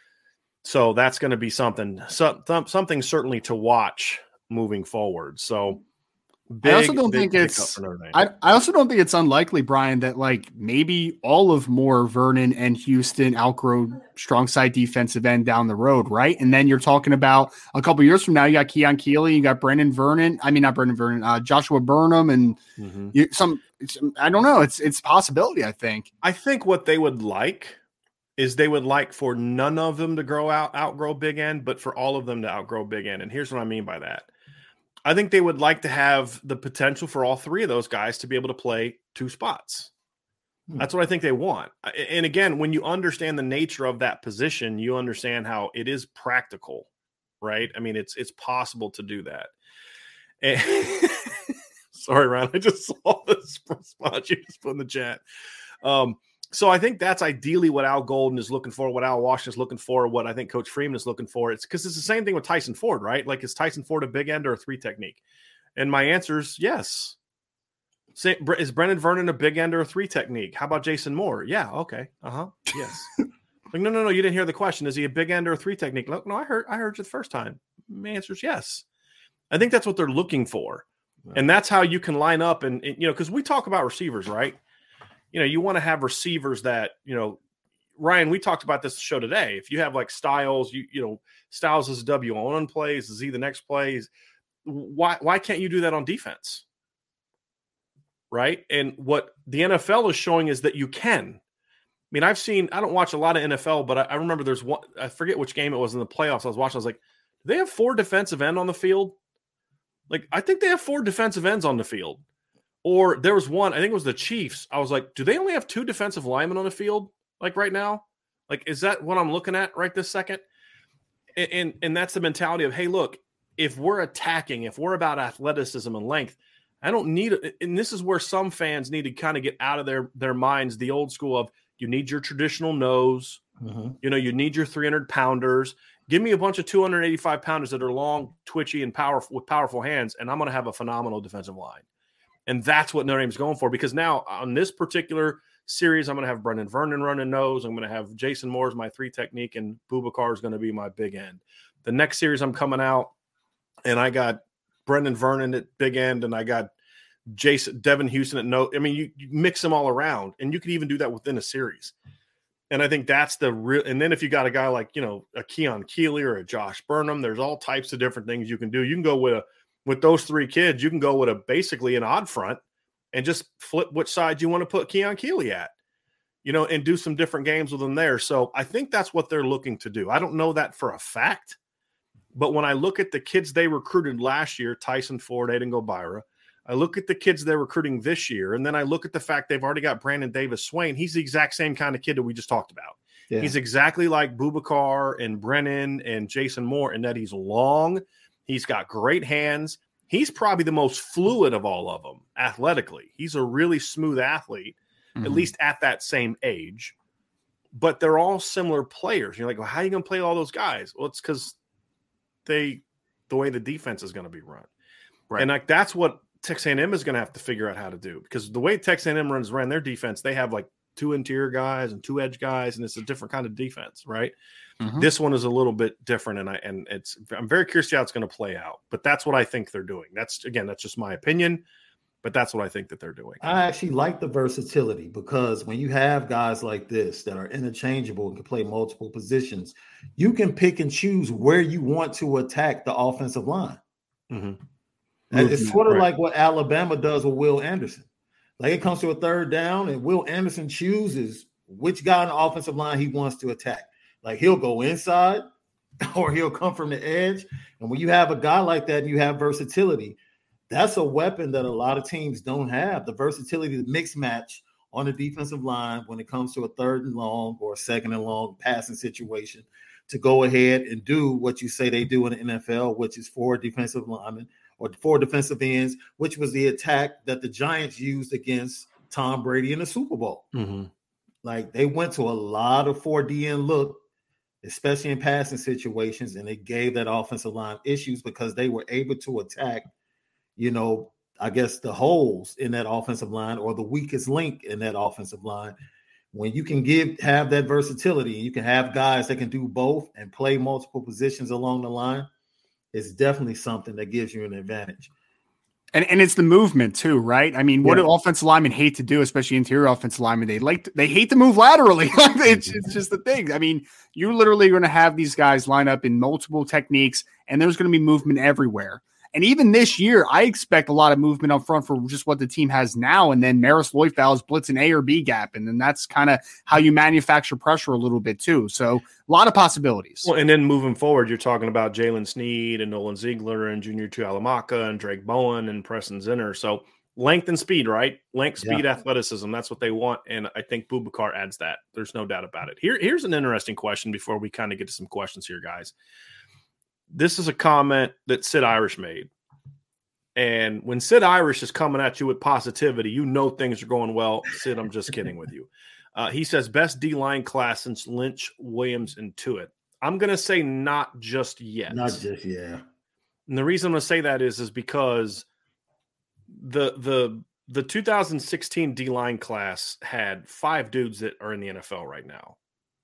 So that's going to be something, so, something certainly to watch moving forward. So big, I also don't think it's I, I also don't think it's unlikely, Brian, that like maybe all of Moore, Vernon, and Houston outgrow strong side defensive end down the road, right? And then you're talking about a couple years from now, you got Keon Keeley, you got Brendan Vernon. I mean, not Brendan Vernon, uh, Joshua Burnham, and mm-hmm. you, some. I don't know. It's it's a possibility. I think. I think what they would like is they would like for none of them to grow out outgrow Big End, but for all of them to outgrow Big End. And here's what I mean by that. I think they would like to have the potential for all three of those guys to be able to play two spots. Hmm. That's what I think they want. And again, when you understand the nature of that position, you understand how it is practical, right? I mean, it's it's possible to do that. And sorry, Ryan, I just saw this response you just put in the chat. Um, So I think that's ideally what Al Golden is looking for, what Al Washington is looking for, what I think Coach Freeman is looking for. It's because it's the same thing with Tyson Ford, right? Like, is Tyson Ford a big end or a three technique? And my answer is yes. Say, is Brendan Vernon a big end or a three technique? How about Jason Moore? Yeah, okay. Uh-huh. Yes. Like, no, no, no, you didn't hear the question. Is he a big end or a three technique? No, no, I heard I heard you the first time. My answer is yes. I think that's what they're looking for. Right. And that's how you can line up and, and you know, because we talk about receivers, right? You know, you want to have receivers that, you know, Ryan, we talked about this show today. If you have like Styles, you you know, Styles is W on one plays, is he the next plays? Why why can't you do that on defense? Right? And what the N F L is showing is that you can. I mean, I've seen, I don't watch a lot of N F L, but I, I remember there's one, I forget which game it was in the playoffs I was watching. I was like, do they have four defensive end on the field? Like, I think they have four defensive ends on the field. Or there was one, I think it was the Chiefs. I was like, do they only have two defensive linemen on the field, like right now? Like, is that what I'm looking at right this second? And, and, and that's the mentality of, hey, look, if we're attacking, if we're about athleticism and length, I don't need it. And this is where some fans need to kind of get out of their, their minds, the old school of you need your traditional nose. Mm-hmm. You know, you need your three hundred pounders. Give me a bunch of two eighty-five pounders that are long, twitchy, and powerful with powerful hands, and I'm going to have a phenomenal defensive line. And that's what Notre Dame's going for, because now on this particular series, I'm going to have Brendan Vernon running nose. I'm going to have Jason Moore as my three technique, and Boubacar is going to be my big end. The next series I'm coming out, and I got Brendan Vernon at big end, and I got Jason Devin Houston at no. I mean, you, you mix them all around, and you could even do that within a series. And I think that's the real. And then if you got a guy like, you know, a Keon Keeley or a Josh Burnham, there's all types of different things you can do. You can go with a with those three kids, you can go with a basically an odd front and just flip which side you want to put Keon Keeley at, you know, and do some different games with them there. So I think that's what they're looking to do. I don't know that for a fact, but when I look at the kids they recruited last year, Tyson Ford, Aiden Gobira, I look at the kids they're recruiting this year, and then I look at the fact they've already got Brandon Davis Swain. He's the exact same kind of kid that we just talked about. Yeah. He's exactly like Boubacar and Brennan and Jason Moore in that he's long. He's got great hands. He's probably the most fluid of all of them athletically. He's a really smooth athlete, mm-hmm. at least at that same age. But they're all similar players. You're like, well, how are you going to play all those guys? Well, it's because they the way the defense is going to be run. Right. And like that's what Texas A and M is going to have to figure out how to do, because the way Texas A and M runs ran their defense, they have like two interior guys and two edge guys, and it's a different kind of defense, right? Mm-hmm. This one is a little bit different, and I and it's I'm very curious how it's going to play out. But that's what I think they're doing. That's again, that's just my opinion, but that's what I think that they're doing. I actually like the versatility, because when you have guys like this that are interchangeable and can play multiple positions, you can pick and choose where you want to attack the offensive line. Mm-hmm. And it's sort of right. like what Alabama does with Will Anderson. Like it comes to a third down, and Will Anderson chooses which guy on the offensive line he wants to attack. Like he'll go inside or he'll come from the edge. And when you have a guy like that and you have versatility, that's a weapon that a lot of teams don't have, the versatility to mix match on the defensive line when it comes to a third and long or a second and long passing situation, to go ahead and do what you say they do in the N F L, which is four defensive linemen or four defensive ends, which was the attack that the Giants used against Tom Brady in the Super Bowl. Mm-hmm. Like they went to a lot of four D N look, especially in passing situations, and it gave that offensive line issues because they were able to attack, you know, I guess the holes in that offensive line or the weakest link in that offensive line. When you can give have that versatility, you can have guys that can do both and play multiple positions along the line, it's definitely something that gives you an advantage. And and it's the movement too, right? I mean, what yeah. do offensive linemen hate to do, especially interior offensive linemen? They like to, they hate to move laterally. it's, it's just the thing. I mean, you're literally going to have these guys line up in multiple techniques, and there's going to be movement everywhere. And even this year, I expect a lot of movement up front for just what the team has now. And then Maris Loifau is blitz an A or B gap. And then that's kind of how you manufacture pressure a little bit too. So a lot of possibilities. Well, and then moving forward, you're talking about Jalen Sneed and Nolan Ziegler and Junior Tuihalamaka and Drake Bowen and Preston Zinner. So length and speed, right? Length, speed, yeah. athleticism. That's what they want. And I think Boubacar adds that. There's no doubt about it. Here, here's an interesting question before we kind of get to some questions here, guys. This is a comment that Sid Irish made. And when Sid Irish is coming at you with positivity, you know things are going well. Sid, I'm just kidding with you. Uh, he says, best D-line class since Lynch, Williams, and Tuitt. I'm going to say not just yet. Not just, yeah. And the reason I'm going to say that is, is because the the the two thousand sixteen D-line class had five dudes that are in the N F L right now.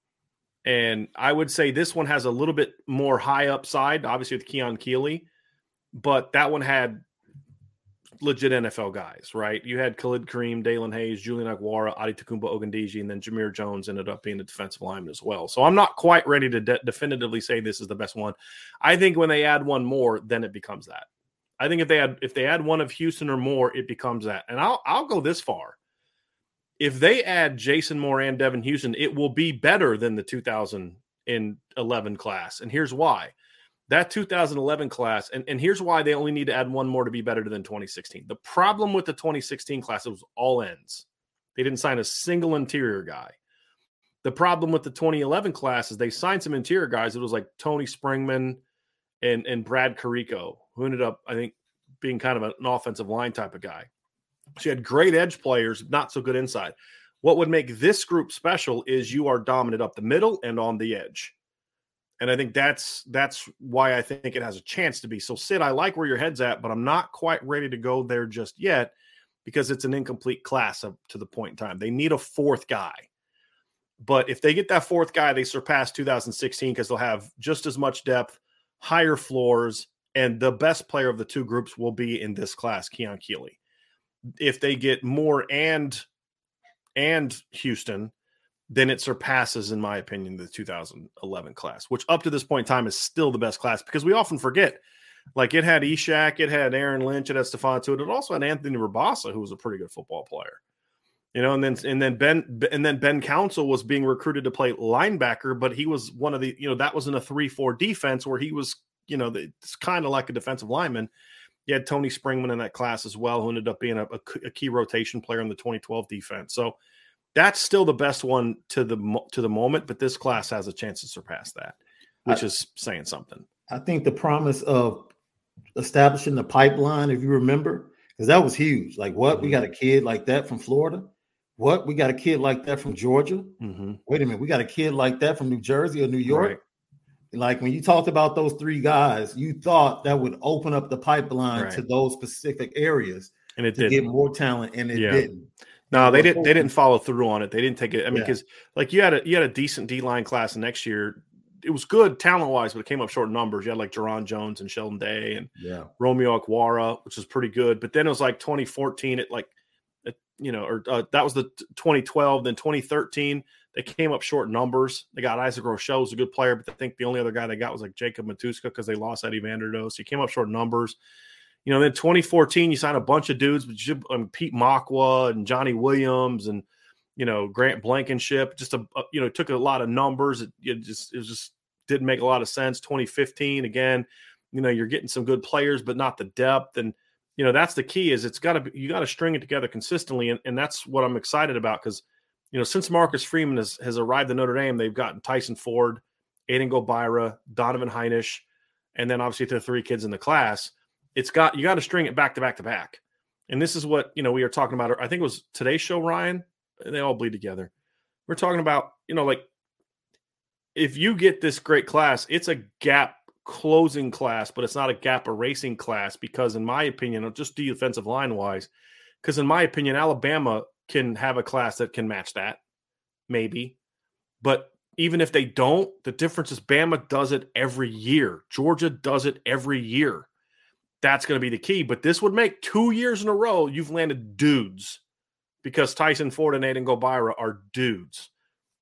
And I would say this one has a little bit more high upside, obviously with Keon Keeley, but that one had legit N F L guys, right? You had Khalid Kareem, Dalen Hayes, Julian Aguara, Adetokunbo Ogundeji, and then Jameer Jones ended up being the defensive lineman as well. So I'm not quite ready to de- definitively say this is the best one. I think when they add one more, then it becomes that. I think if they add if they add one of Houston or more, it becomes that. And I'll I'll go this far. If they add Jason Moore and Devin Houston, it will be better than the two thousand eleven class. And here's why. That two thousand eleven class, and, and here's why they only need to add one more to be better than twenty sixteen. The problem with the twenty sixteen class, it was all ends. They didn't sign a single interior guy. The problem with the twenty eleven class is they signed some interior guys. It was like Tony Springman and, and Brad Carrico, who ended up, I think, being kind of an offensive line type of guy. So you had great edge players, not so good inside. What would make this group special is you are dominant up the middle and on the edge. And I think that's that's why I think it has a chance to be. So, Sid, I like where your head's at, but I'm not quite ready to go there just yet because it's an incomplete class up to the point in time. They need a fourth guy. But if they get that fourth guy, they surpass two thousand sixteen because they'll have just as much depth, higher floors, and the best player of the two groups will be in this class, Keon Keeley. If they get Moore and, and Houston, then it surpasses, in my opinion, the two thousand eleven class, which up to this point in time is still the best class because we often forget Like it had Ishak, it had Aaron Lynch, it had Stephon Tuitt. It also had Anthony Rabassa, who was a pretty good football player. You know, and then and then Ben and then Ben Council was being recruited to play linebacker, but he was one of the, you know, that was in a three four defense where he was, you know, it's kind of like a defensive lineman. You had Tony Springman in that class as well, who ended up being a, a, a key rotation player in the twenty twelve defense. So that's still the best one to the to the moment, but this class has a chance to surpass that, which I, is saying something. I think the promise of establishing the pipeline, if you remember, because that was huge. Like, what? Mm-hmm. We got a kid like that from Florida? What? We got a kid like that from Georgia? Mm-hmm. Wait a minute. We got a kid like that from New Jersey or New York? Right. Like when you talked about those three guys, you thought that would open up the pipeline right. to those specific areas and it to didn't. get more talent, and it yeah. didn't. No, they didn't. They didn't follow through on it. They didn't take it. I mean, because yeah. like you had a you had a decent D line class next year. It was good talent wise, but it came up short in numbers. You had like Jerron Jones and Sheldon Day and yeah. Romeo Okwara, which was pretty good. But then it was like twenty fourteen. It like it, you know, or uh, that was the twenty twelve. Then twenty thirteen, they came up short in numbers. They got Isaac Rochelle, who's a good player, but I think the only other guy they got was like Jacob Matuska because they lost Eddie Vanderdoes. So he came up short in numbers. You know, then twenty fourteen, you signed a bunch of dudes, but you, um, Pete Makwa and Johnny Williams and, you know, Grant Blankenship, just, a, a you know, took a lot of numbers. It, it just, it was just didn't make a lot of sense. twenty fifteen, again, you know, you're getting some good players, but not the depth. And, you know, that's the key is it's got to be, you got to string it together consistently. And, and that's what I'm excited about because, you know, since Marcus Freeman has, has arrived at Notre Dame, they've gotten Tyson Ford, Aiden Gobira, Donovan Heinisch, and then obviously the three kids in the class. It's got, you got to string it back to back to back. And this is what, you know, we are talking about. I think it was today's show, Ryan, they all bleed together. We're talking about, you know, like if you get this great class, it's a gap closing class, but it's not a gap erasing class because in my opinion, just defensive line wise, because in my opinion, Alabama can have a class that can match that maybe, but even if they don't, the difference is Bama does it every year. Georgia does it every year. That's going to be the key. But this would make two years in a row you've landed dudes because Tyson Ford and Aiden Gobira are dudes.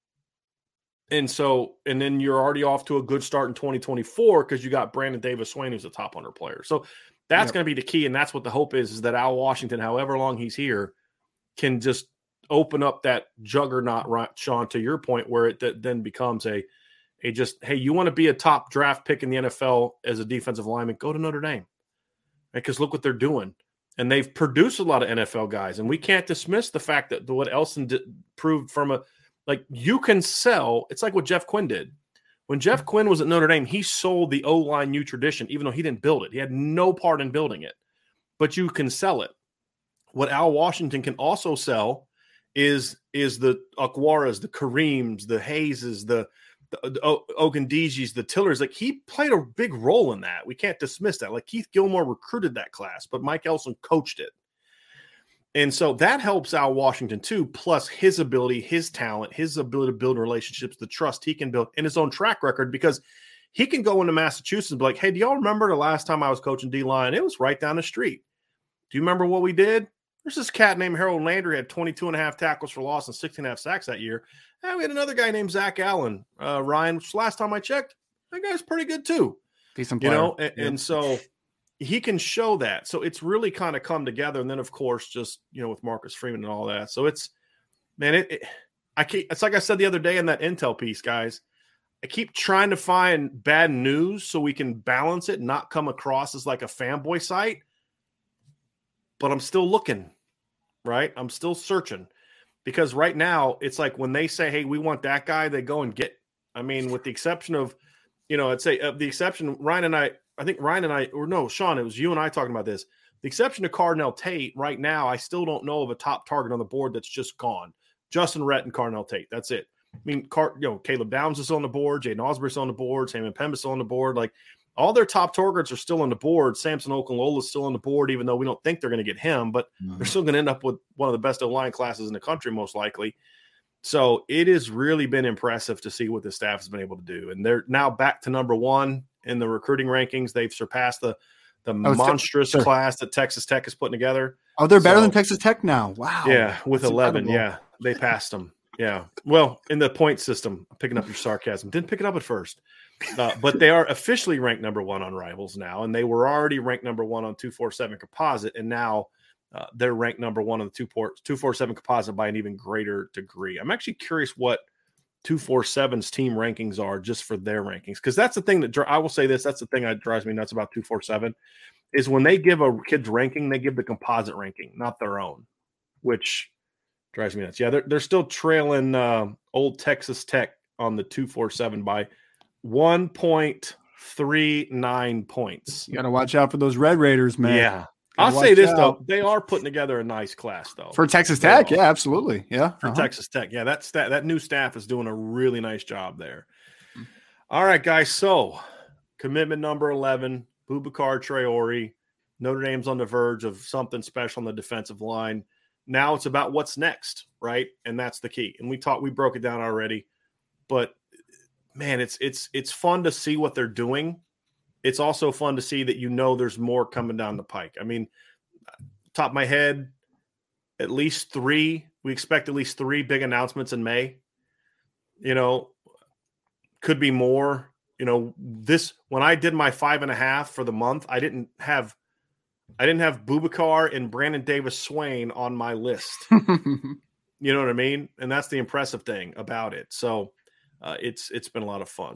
And so, and then you're already off to a good start in twenty twenty-four because you got Brandon Davis-Swain, who's a top one hundred player. So that's yep. going to be the key. And that's what the hope is, is that Al Washington, however long he's here, can just open up that juggernaut, right, Sean, to your point, where it th- then becomes a, a just, hey, you want to be a top draft pick in the N F L as a defensive lineman, go to Notre Dame. Because look what they're doing. And they've produced a lot of N F L guys. And we can't dismiss the fact that what Elson did, proved from a, like you can sell. It's like what Jeff Quinn did. When Jeff Quinn was at Notre Dame, he sold the O-line new tradition, even though he didn't build it. He had no part in building it. But you can sell it. What Al Washington can also sell is, is the Okwaras, the Kareems, the Hayeses, the The, the Ogundijis, the Tillers, like he played a big role in that. We can't dismiss that. Like Keith Gilmore recruited that class, but Mike Elson coached it. And so that helps Al Washington too, plus his ability, his talent, his ability to build relationships, the trust he can build in his own track record, because he can go into Massachusetts and be like, hey, do y'all remember the last time I was coaching D-line? It was right down the street. Do you remember what we did? There's this cat named Harold Landry had twenty-two and a half tackles for loss and sixteen and a half sacks that year. And we had another guy named Zach Allen, uh, Ryan, which last time I checked, that guy's pretty good too. Decent player. You know, and, yep. and so he can show that. So it's really kind of come together. And then, of course, just, you know, with Marcus Freeman and all that. So it's, man, it, it I keep, it's like I said the other day in that Intel piece, guys, I keep trying to find bad news so we can balance it, not come across as like a fanboy site, but I'm still looking, right? I'm still searching. Because right now, it's like when they say, hey, we want that guy, they go and get. I mean, with the exception of, you know, I'd say uh, the exception, Ryan and I, I think Ryan and I, or no, Sean, it was you and I talking about this. The exception to Cardinal Tate, right now, I still don't know of a top target on the board that's just gone. Justin Rhett and Cardinal Tate, that's it. I mean, Car- you know, Caleb Downs is on the board, Jaden Osbury's on the board, Sam Pembis on the board. Like, all their top targets are still on the board. Samson Okunlola is still on the board, even though we don't think they're going to get him, but mm-hmm. they're still going to end up with one of the best O-line classes in the country, most likely. So it has really been impressive to see what the staff has been able to do. And they're now back to number one in the recruiting rankings. They've surpassed the, the oh, monstrous te- class that Texas Tech is putting together. Oh, they're better so, than Texas Tech now. Wow. Yeah, with That's eleven. incredible. Yeah, they passed them. Yeah. Well, in the point system, picking up your sarcasm. Didn't pick it up at first. Uh, but they are officially ranked number one on Rivals now, and they were already ranked number one on two forty-seven Composite, and now uh, they're ranked number one on the two forty-seven Composite by an even greater degree. I'm actually curious what two forty-seven's team rankings are just for their rankings, because that's the thing that I will say this. That's the thing that drives me nuts about two forty-seven is when they give a kid's ranking, they give the composite ranking, not their own, which drives me nuts. Yeah, they're they're still trailing uh, old Texas Tech on the two forty-seven by one point three nine points. You got to watch out for those Red Raiders, man. Yeah. I'll say this, out. though. They are putting together a nice class, though. For Texas Tech, yeah, absolutely. Yeah. For uh-huh. Texas Tech. Yeah, that, sta- that new staff is doing a really nice job there. Mm-hmm. All right, guys. So, commitment number eleven, Boubacar Traore. Notre Dame's on the verge of something special on the defensive line. Now it's about what's next, right? And that's the key. And we talked, we broke it down already. But, man, it's it's it's fun to see what they're doing. It's also fun to see that you know there's more coming down the pike. I mean, top of my head, at least three. We expect at least three big announcements in May. You know, could be more. You know, this when I did my five and a half for the month, I didn't have I didn't have Boubacar and Brandon Davis Swain on my list. You know what I mean? And that's the impressive thing about it. So uh, it's it's been a lot of fun.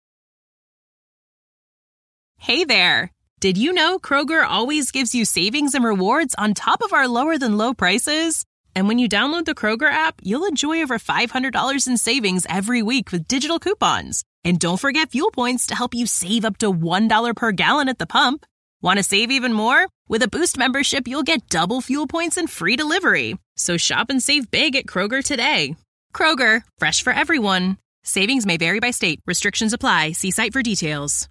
Hey there. Did you know Kroger always gives you savings and rewards on top of our lower than low prices? And when you download the Kroger app, you'll enjoy over five hundred dollars in savings every week with digital coupons. And don't forget fuel points to help you save up to one dollar per gallon at the pump. Want to save even more? With a Boost membership, you'll get double fuel points and free delivery. So shop and save big at Kroger today. Kroger, fresh for everyone. Savings may vary by state. Restrictions apply. See site for details.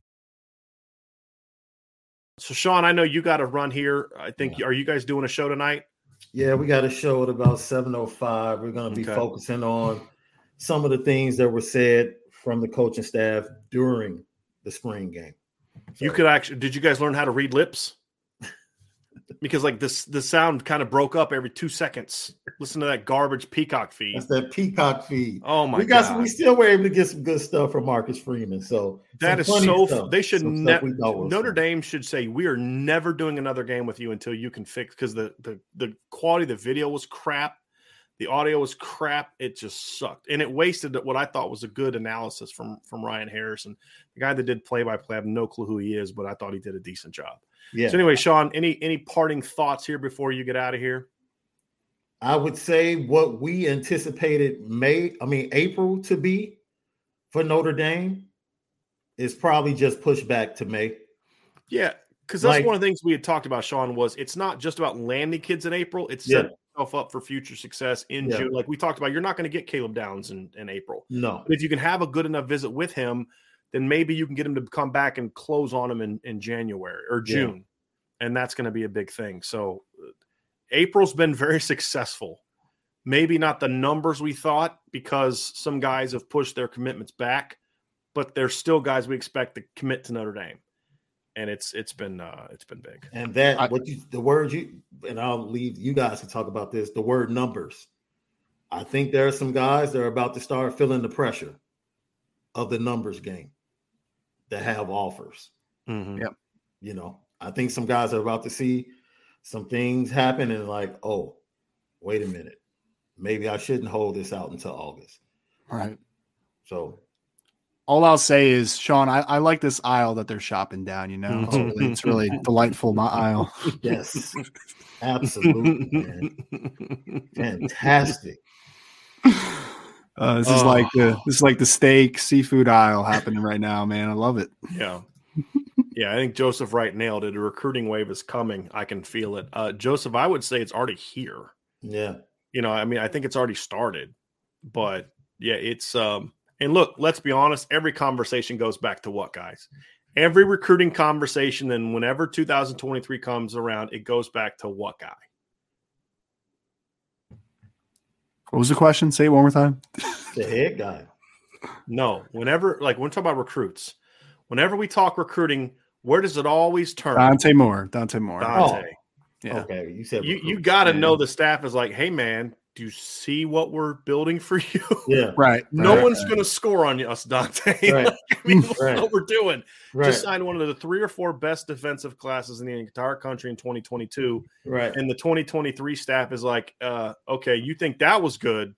So, Sean, I know you got to run here. I think, yeah. Are you guys doing a show tonight? Yeah, we got a show at about seven oh five. We're going to be okay. focusing on some of the things that were said from the coaching staff during the spring game. So, you could actually – did you guys learn how to read lips? Because, like, this the sound kind of broke up every two seconds. Listen to that garbage Peacock feed. That's that Peacock feed. Oh, my we got God. Some, we still were able to get some good stuff from Marcus Freeman. So that is so stuff, – they should never – Notre Dame should say, we are never doing another game with you until you can fix – because the, the, the quality of the video was crap. The audio was crap. It just sucked. And it wasted what I thought was a good analysis from, from Ryan Harrison. The guy that did play-by-play, I have no clue who he is, but I thought he did a decent job. Yeah. So anyway, Sean, any any parting thoughts here before you get out of here? I would say what we anticipated May, I mean April to be for Notre Dame is probably just pushed back to May. Yeah, because that's like, one of the things we had talked about, Sean, was it's not just about landing kids in April. It's yeah. setting yourself up for future success in yeah. June. Like we talked about, you're not going to get Caleb Downs in, in April. No. But if you can have a good enough visit with him, then maybe you can get him to come back and close on him in, in January or June. Yeah. And that's going to be a big thing. So uh, April's been very successful. Maybe not the numbers we thought because some guys have pushed their commitments back, but there's still guys we expect to commit to Notre Dame. And it's it's been uh, it's been big. And that I, what you the word you and I'll leave you guys to talk about this, the word numbers. I think there are some guys that are about to start feeling the pressure of the numbers game that have offers. Mm-hmm. Yep. You know, I think some guys are about to see some things happen and like, oh, wait a minute. Maybe I shouldn't hold this out until August. Right. So all I'll say is, Sean, I, I like this aisle that they're shopping down, you know. It's really, it's really delightful, my aisle. Yes. Absolutely, man. Fantastic. Uh, this is oh. like the this is like the steak seafood aisle happening right now, man. I love it. Yeah. Yeah, I think Joseph Wright nailed it. A recruiting wave is coming. I can feel it. Uh, Joseph, I would say it's already here. Yeah. You know, I mean, I think it's already started. But, yeah, it's um, – and, look, let's be honest. Every conversation goes back to what, guys? Every recruiting conversation, and whenever two thousand twenty-three comes around, it goes back to what guy? What was the question? Say it one more time. The head guy. No. Whenever – like, when we talk about recruits, whenever we talk recruiting – where does it always turn? Dante Moore. Dante Moore. Dante. Oh, yeah. Okay. You said you, you got to know the staff is like, hey, man, do you see what we're building for you? Yeah. Right. No right, one's right. going to score on us, Dante. Right. Like, I mean, that's Right. what we're doing. Right. Just signed one of the three or four best defensive classes in the entire country in twenty twenty-two. Right. And the twenty twenty-three staff is like, uh, okay, you think that was good?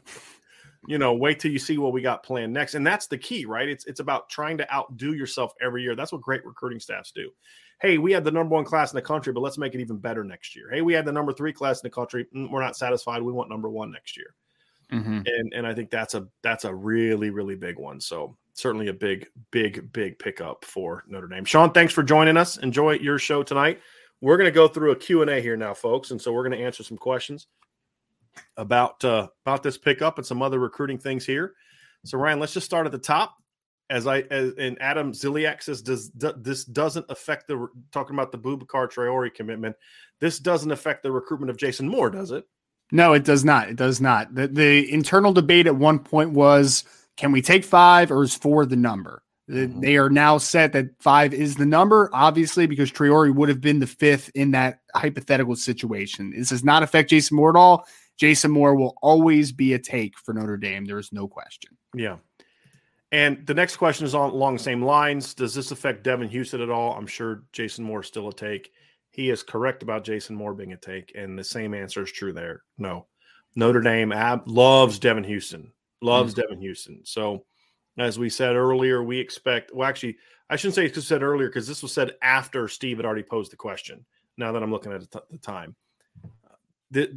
You know, wait till you see what we got planned next. And that's the key, right? It's it's about trying to outdo yourself every year. That's what great recruiting staffs do. Hey, we had the number one class in the country, but let's make it even better next year. Hey, we had the number three class in the country. We're not satisfied. We want number one next year. Mm-hmm. And and I think that's a that's a really, really big one. So certainly a big, big, big pickup for Notre Dame. Sean, thanks for joining us. Enjoy your show tonight. We're going to go through a Q and A here now, folks. And so we're going to answer some questions about uh, about this pickup and some other recruiting things here. So Ryan, let's just start at the top. As I as and Adam Ziliak says, does do, this doesn't affect the talking about the Boubacar Traore commitment? This doesn't affect the recruitment of Jason Moore, does it? No, it does not. It does not. The, the internal debate at one point was, can we take five or is four the number? Mm-hmm. They are now set that five is the number, obviously, because Traore would have been the fifth in that hypothetical situation. This does not affect Jason Moore at all. Jason Moore will always be a take for Notre Dame. There is no question. Yeah. And the next question is on, along the same lines. Does this affect Devin Houston at all? I'm sure Jason Moore is still a take. He is correct about Jason Moore being a take, and the same answer is true there. No. Notre Dame ab- loves Devin Houston, loves mm-hmm. Devin Houston. So, as we said earlier, we expect – well, actually, I shouldn't say it's said earlier because this was said after Steve had already posed the question, now that I'm looking at the time. The,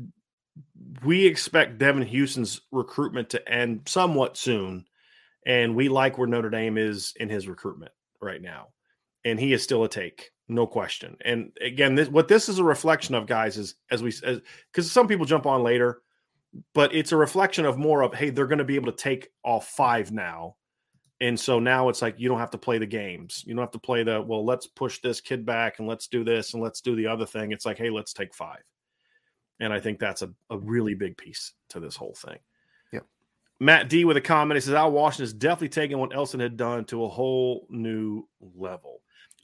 we expect Devin Houston's recruitment to end somewhat soon, and we like where Notre Dame is in his recruitment right now. And he is still a take, no question. And again, this, what this is a reflection of, guys, is as we as because some people jump on later, but it's a reflection of more of, hey, they're going to be able to take all five now. And so now it's like you don't have to play the games. You don't have to play the, well, let's push this kid back and let's do this and let's do the other thing. It's like, hey, let's take five. And I think that's a, a really big piece to this whole thing. Yep. Matt D with a comment. He says, Al Washington is definitely taking what Elson had done to a whole new level.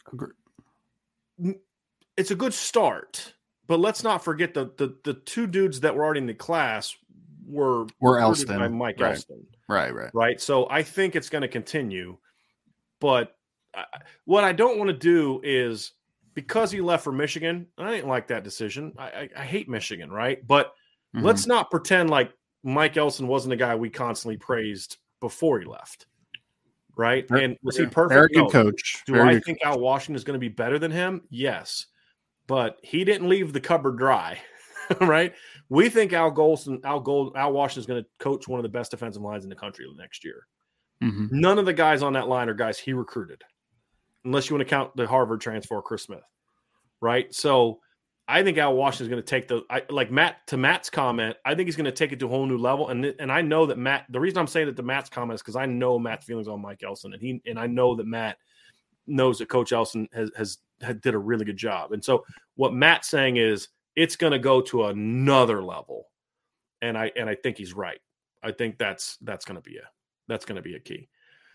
It's a good start, but let's not forget the the, the two dudes that were already in the class were, were Elston. by Mike right. Elston. Right, right. Right. So I think it's going to continue. But I, what I don't want to do is, because he left for Michigan, I didn't like that decision. I, I, I hate Michigan, right? But mm-hmm. let's not pretend like Mike Elston wasn't the guy we constantly praised before he left. Right. Very, and was he perfect? Very good no. coach. Do very I good. think Al Washington is going to be better than him? Yes. But he didn't leave the cupboard dry. Right. We think Al Golson, Al Gold, Al Washington is going to coach one of the best defensive lines in the country next year. Mm-hmm. None of the guys on that line are guys he recruited, unless you want to count the Harvard transfer, Chris Smith. Right. So I think Al Washington is going to take the I, like Matt to Matt's comment. I think he's going to take it to a whole new level. And and I know that Matt. The reason I'm saying that to Matt's comment is because I know Matt's feelings on Mike Elston, and he and I know that Matt knows that Coach Elston has has, has did a really good job. And so what Matt's saying is it's going to go to another level, and I and I think he's right. I think that's that's going to be a that's going to be a key.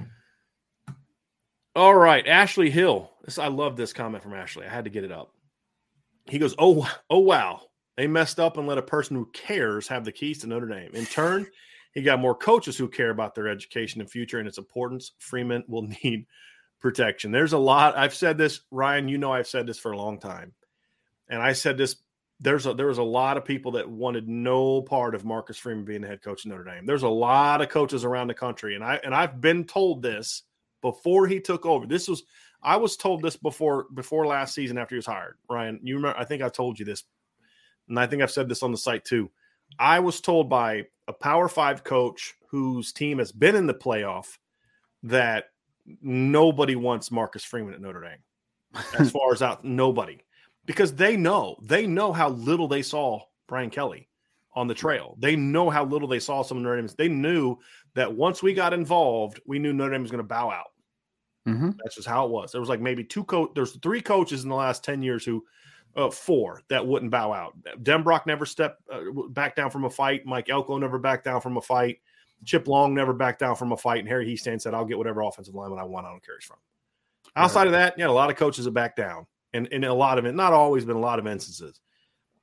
All right, Ashley Hill. This I love this comment from Ashley. I had to get it up. He goes, oh, oh, wow. They messed up and let a person who cares have the keys to Notre Dame. In turn, he got more coaches who care about their education and future and its importance. Freeman will need protection. There's a lot. I've said this, Ryan, you know I've said this for a long time. And I said this, there's a, there was a lot of people that wanted no part of Marcus Freeman being the head coach of Notre Dame. There's a lot of coaches around the country. And, I, and I've been told this before he took over. This was – I was told this before before last season after he was hired. Ryan, you remember? I think I told you this, and I think I've said this on the site too. I was told by a Power Five coach whose team has been in the playoff that nobody wants Marcus Freeman at Notre Dame. As far as out, nobody, because they know they know how little they saw Brian Kelly on the trail. They know how little they saw some of Notre Dame. They knew that once we got involved, we knew Notre Dame was going to bow out. Mm-hmm. That's just how it was. There was like maybe two coach. There's three coaches in the last ten years who, uh, four that wouldn't bow out. Denbrock never stepped uh, back down from a fight. Mike Elko never backed down from a fight. Chip Long never backed down from a fight. And Harry Hiestand said, "I'll get whatever offensive lineman I want. I don't care who's from." Outside right. of that, yeah, a lot of coaches have backed down, and and a lot of it, not always, but a lot of instances.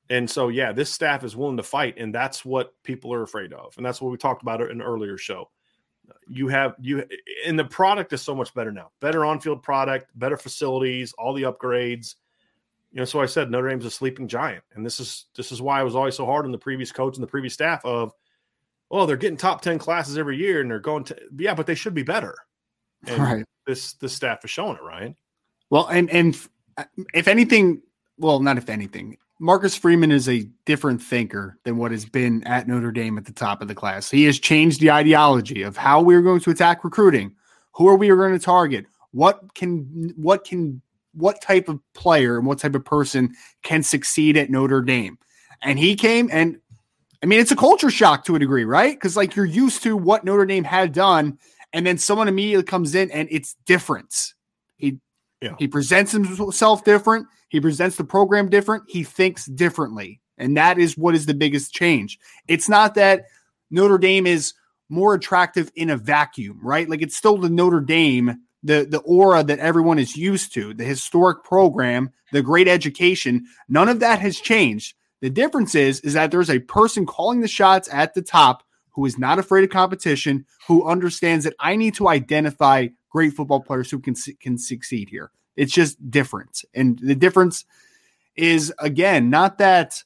And so, yeah, this staff is willing to fight, and that's what people are afraid of. And that's what we talked about in an earlier show. You have you and the product is so much better now. Better on-field product, better facilities, all the upgrades. You know, so I said Notre Dame's a sleeping giant. And this is this is why I was always so hard on the previous coach and the previous staff of, oh, they're getting top ten classes every year and they're going to yeah, but they should be better. And right. This this staff is showing it, Ryan. Well, and and if anything, well, not if anything, Marcus Freeman is a different thinker than what has been at Notre Dame at the top of the class. He has changed the ideology of how we're going to attack recruiting. Who are we going to target? What can what can what type of player and what type of person can succeed at Notre Dame? And he came, and I mean, it's a culture shock to a degree, right? Because like you're used to what Notre Dame had done, and then someone immediately comes in and it's different. He yeah. he presents himself different. He presents the program different. He thinks differently. And that is what is the biggest change. It's not that Notre Dame is more attractive in a vacuum, right? Like it's still the Notre Dame, the, the aura that everyone is used to, the historic program, the great education. None of that has changed. The difference is, is that there's a person calling the shots at the top who is not afraid of competition, who understands that I need to identify great football players who can, can succeed here. It's just different. And the difference is, again, not that,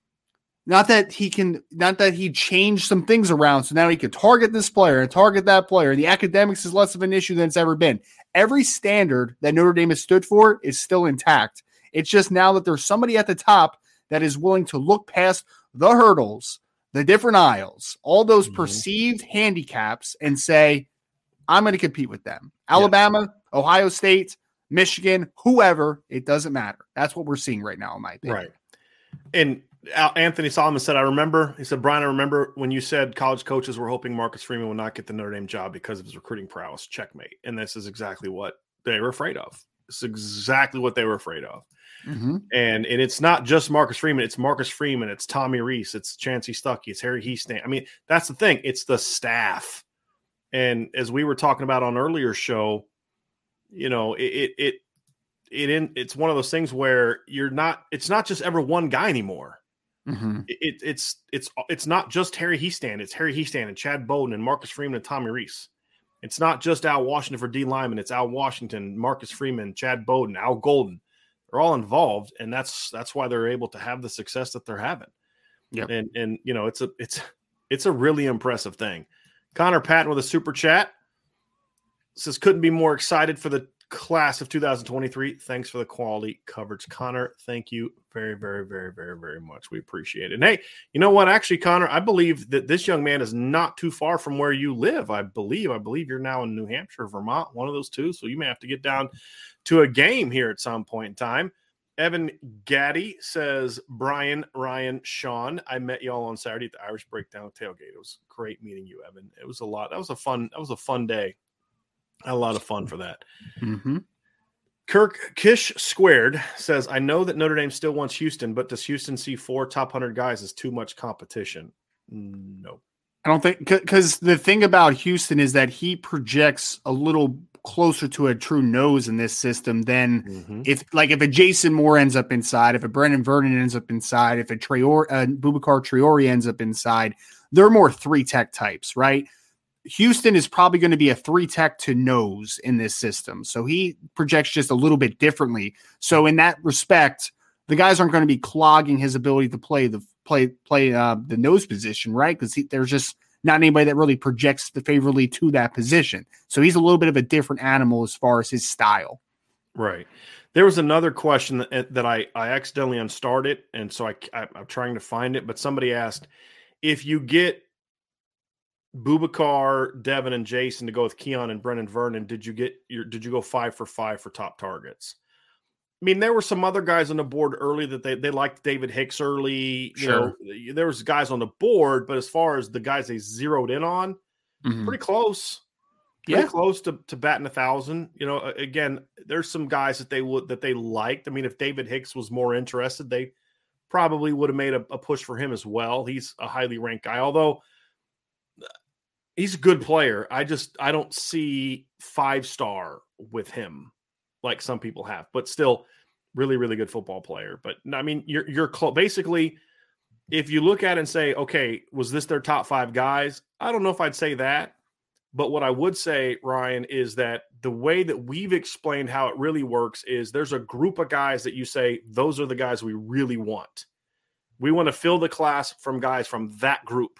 not that he can, not that he changed some things around. So now he can target this player and target that player. The academics is less of an issue than it's ever been. Every standard that Notre Dame has stood for is still intact. It's just now that there's somebody at the top that is willing to look past the hurdles, the different aisles, all those mm-hmm. perceived handicaps and say, I'm going to compete with them. Alabama, yes. Ohio State, Michigan, whoever, it doesn't matter. That's what we're seeing right now, in my opinion. Right. And Anthony Solomon said, I remember, he said, Brian, I remember when you said college coaches were hoping Marcus Freeman would not get the Notre Dame job because of his recruiting prowess. Checkmate. And this is exactly what they were afraid of. It's exactly what they were afraid of. Mm-hmm. And and it's not just Marcus Freeman. It's Marcus Freeman. It's Tommy Rees. It's Chancey Stuckey. It's Harry Hiestand. I mean, that's the thing. It's the staff. And as we were talking about on earlier show, you know, it it it, it in, it's one of those things where you're not. It's not just ever one guy anymore. Mm-hmm. It, it it's it's it's not just Harry Hiestand. It's Harry Hiestand and Chad Bowden and Marcus Freeman and Tommy Rees. It's not just Al Washington for D Lyman. It's Al Washington, Marcus Freeman, Chad Bowden, Al Golden. They're all involved, and that's that's why they're able to have the success that they're having. Yeah, and and you know, it's a it's it's a really impressive thing. Connor Patton with a super chat says, couldn't be more excited for the class of two thousand twenty-three. Thanks for the quality coverage, Connor. Thank you very, very, very, very, very much. We appreciate it. And hey, you know what? Actually, Connor, I believe that this young man is not too far from where you live. I believe, I believe you're now in New Hampshire, Vermont, one of those two. So you may have to get down to a game here at some point in time. Evan Gaddy says, Brian, Ryan, Sean, I met y'all on Saturday at the Irish Breakdown tailgate. It was great meeting you, Evan. It was a lot. That was a fun, that was a fun day. I had a lot of fun for that. Mm-hmm. Kirk Kish Squared says, I know that Notre Dame still wants Houston, but does Houston see four top one hundred guys as too much competition? No. I don't think, because the thing about Houston is that he projects a little closer to a true nose in this system than mm-hmm. if, like, if a Jason Moore ends up inside, if a Brennan Vernon ends up inside, if a Traore, uh, Boubacar Traore ends up inside. They're more three tech types, right? Houston is probably going to be a three tech to nose in this system. So he projects just a little bit differently. So in that respect, the guys aren't going to be clogging his ability to play the play, play uh, the nose position, right? Because there's just not anybody that really projects the favorably to that position. So he's a little bit of a different animal as far as his style. Right. There was another question that, that I, I accidentally unstarted. And so I, I, I'm trying to find it, but somebody asked, if you get Boubacar, Devin, and Jason to go with Keon and Brennan Vernon, did you get your, did you go five for five for top targets? I mean, there were some other guys on the board early that they, they liked David Hicks early. You sure. know, there was guys on the board, but as far as the guys they zeroed in on, mm-hmm. pretty close. Pretty yeah. close to, to batting a thousand. You know, again, there's some guys that they would that they liked. I mean, if David Hicks was more interested, they probably would have made a, a push for him as well. He's a highly ranked guy, although he's a good player. I just I don't see five star with him like some people have. But still, really, really good football player. But I mean, you're you're cl- basically, if you look at it and say, okay, was this their top five guys? I don't know if I'd say that. But what I would say, Ryan, is that the way that we've explained how it really works is there's a group of guys that you say, those are the guys we really want. We want to fill the class from guys from that group.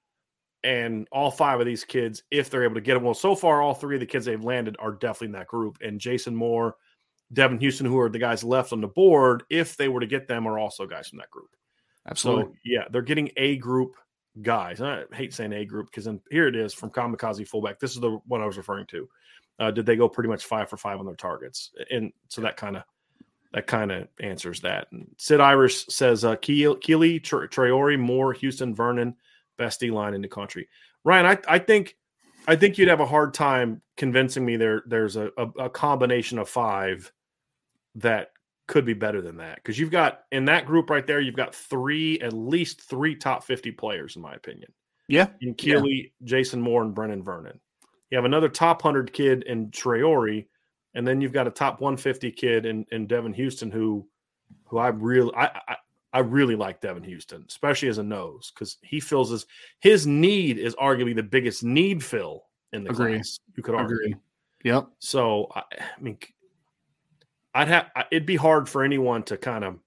And all five of these kids, if they're able to get them, well, so far, all three of the kids they've landed are definitely in that group. And Jason Moore, Devin Houston, who are the guys left on the board, if they were to get them, are also guys from that group. Absolutely. So, yeah, they're getting A group guys. I hate saying A group because then here it is from Kamikaze fullback. This is the one I was referring to. Uh, did they go pretty much five for five on their targets? And so that kind of that kind of answers that. And Sid Irish says uh, Keely, Traore, Moore, Houston, Vernon, best D line in the country. Ryan, I, I think I think you'd have a hard time convincing me there there's a, a, a combination of five that could be better than that. Because you've got in that group right there, you've got three, at least three top fifty players, in my opinion. Yeah. In Keely, yeah. Jason Moore, and Brennan Vernon. You have another top one hundred kid in Traore, and then you've got a top one fifty kid in, in Devin Houston, who who I really I, I I really like Devin Houston, especially as a nose, because he feels his his need is arguably the biggest need fill in the Agree. class. You could argue. Agree. Yep. So I, I mean, I'd have it'd be hard for anyone to kind of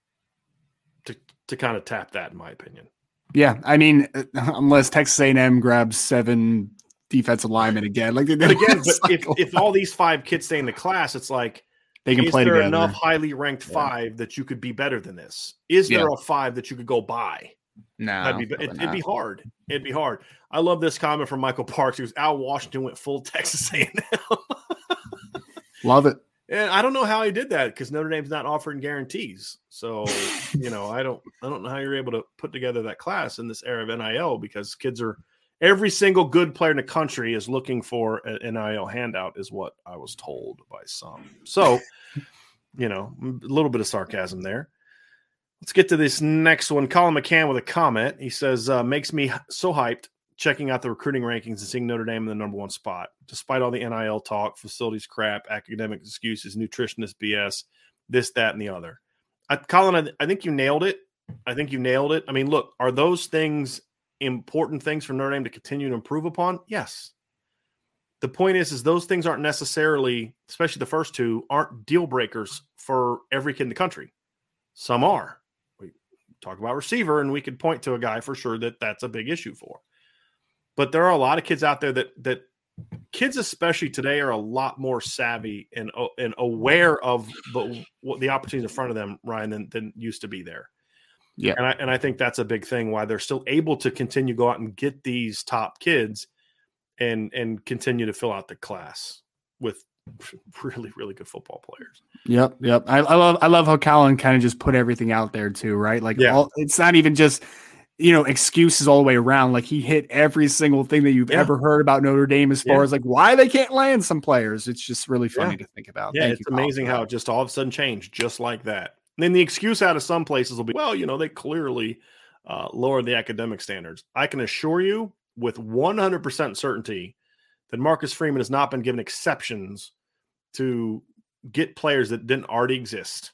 to to kind of tap that, in my opinion. Yeah, I mean, unless Texas A and M grabs seven defensive linemen again, like they did again. But if if all these five kids stay in the class, it's like. They can is play there together. Enough highly ranked five yeah. that you could be better than this? Is there yeah. a five that you could go buy? No, That'd be, it, it'd be hard. It'd be hard. I love this comment from Michael Parks. He was Al Washington went full Texas A and M. Love it. And I don't know how he did that because Notre Dame's not offering guarantees. So you know, I don't, I don't know how you're able to put together that class in this era of N I L because kids are. Every single good player in the country is looking for an N I L handout, is what I was told by some. So, you know, a little bit of sarcasm there. Let's get to this next one. Colin McCann with a comment. He says, uh, makes me so hyped checking out the recruiting rankings and seeing Notre Dame in the number one spot. Despite all the N I L talk, facilities crap, academic excuses, nutritionist B S, this, that, and the other. I, Colin, I, I think you nailed it. I think you nailed it. I mean, look, are those things important things for Notre Dame to continue to improve upon? Yes. The point is, is those things aren't necessarily, especially the first two, aren't deal breakers for every kid in the country. Some are. We talk about receiver, and we could point to a guy for sure that that's a big issue for. But there are a lot of kids out there that that kids, especially today, are a lot more savvy and and aware of the what the opportunities in front of them, Ryan, than, than used to be there. Yeah. And I and I think that's a big thing why they're still able to continue to go out and get these top kids and and continue to fill out the class with really, really good football players. Yep. Yep. I, I love I love how Colin kind of just put everything out there too, right? Like yeah. all, it's not even just, you know, excuses all the way around. Like he hit every single thing that you've yeah. ever heard about Notre Dame as far yeah. as like why they can't land some players. It's just really funny yeah. to think about. Yeah, Thank it's you, amazing how it just all of a sudden changed just like that. And then the excuse out of some places will be, well, you know, they clearly uh, lowered the academic standards. I can assure you with one hundred percent certainty that Marcus Freeman has not been given exceptions to get players that didn't already exist.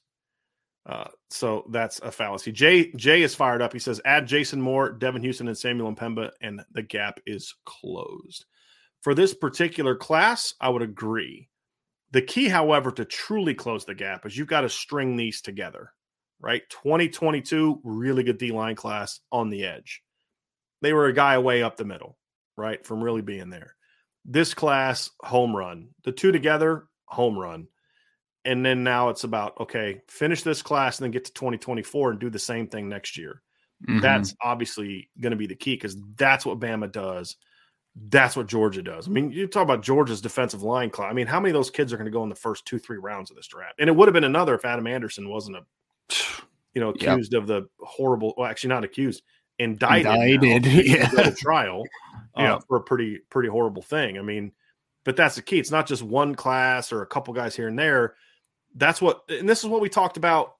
Uh, so that's a fallacy. Jay Jay is fired up. He says, add Jason Moore, Devin Houston, and Samuel Mpemba, and the gap is closed. For this particular class, I would agree. The key, however, to truly close the gap is you've got to string these together, right? twenty twenty-two, really good D-line class on the edge. They were a guy away up the middle, right, from really being there. This class, home run. The two together, home run. And then now it's about, okay, finish this class and then get to twenty twenty-four and do the same thing next year. Mm-hmm. That's obviously going to be the key because that's what Bama does. That's what Georgia does. I mean, you talk about Georgia's defensive line class. I mean, how many of those kids are going to go in the first two, three rounds of this draft? And it would have been another if Adam Anderson wasn't a, you know, accused yep. of the horrible, well, actually not accused, indicted, indicted. yeah. go to trial uh, yeah. for a pretty, pretty horrible thing. I mean, but that's the key. It's not just one class or a couple guys here and there. That's what, and this is what we talked about.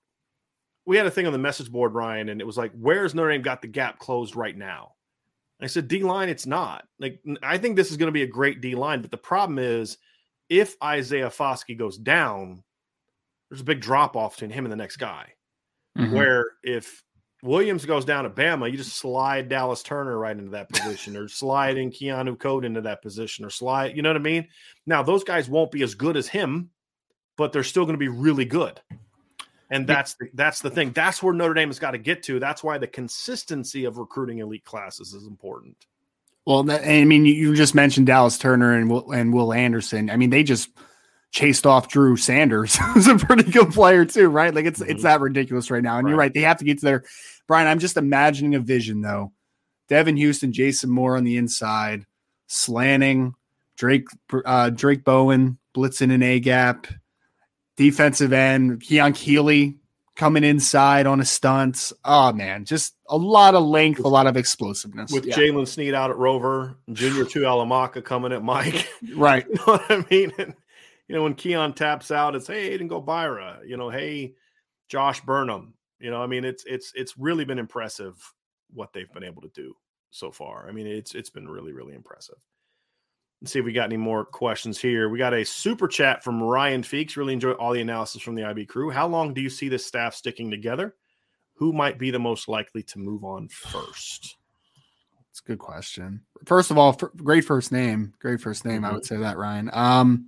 We had a thing on the message board, Ryan, and it was like, where's Notre Dame got the gap closed right now? I said, D-line, it's not. Like, I think this is going to be a great D-line, but the problem is if Isaiah Foskey goes down, there's a big drop off between him and the next guy. Mm-hmm. Where if Williams goes down to Bama, you just slide Dallas Turner right into that position, or slide in Keanu Code into that position, or slide, you know what I mean? Now, those guys won't be as good as him, but they're still going to be really good. And that's the, that's the thing. That's where Notre Dame has got to get to. That's why the consistency of recruiting elite classes is important. Well, that, I mean, you just mentioned Dallas Turner and Will, and Will Anderson. I mean, they just chased off Drew Sanders, who's a pretty good player too, right? Like it's mm-hmm. it's that ridiculous right now. And right. You're right, they have to get to their Brian. I'm just imagining a vision though. Devin Houston, Jason Moore on the inside, slanting, Drake uh, Drake Bowen blitzing an A gap, defensive end, Keon Keeley coming inside on a stunt. Oh man, just a lot of length, a lot of explosiveness. With yeah. Jalen Sneed out at Rover, Junior Tuihalamaka coming at Mike. Right. You know what I mean? And, you know, when Keon taps out, it's, hey, Aiden Gobaira, you know, hey, Josh Burnham, you know, I mean, it's, it's, it's really been impressive what they've been able to do so far. I mean, it's, it's been really, really impressive. Let's see if we got any more questions here. We got a super chat from Ryan Feeks. Really enjoy all the analysis from the I B crew. How long do you see this staff sticking together? Who might be the most likely to move on first? It's a good question. First of all, great first name. Great first name. Mm-hmm. I would say that, Ryan. Um,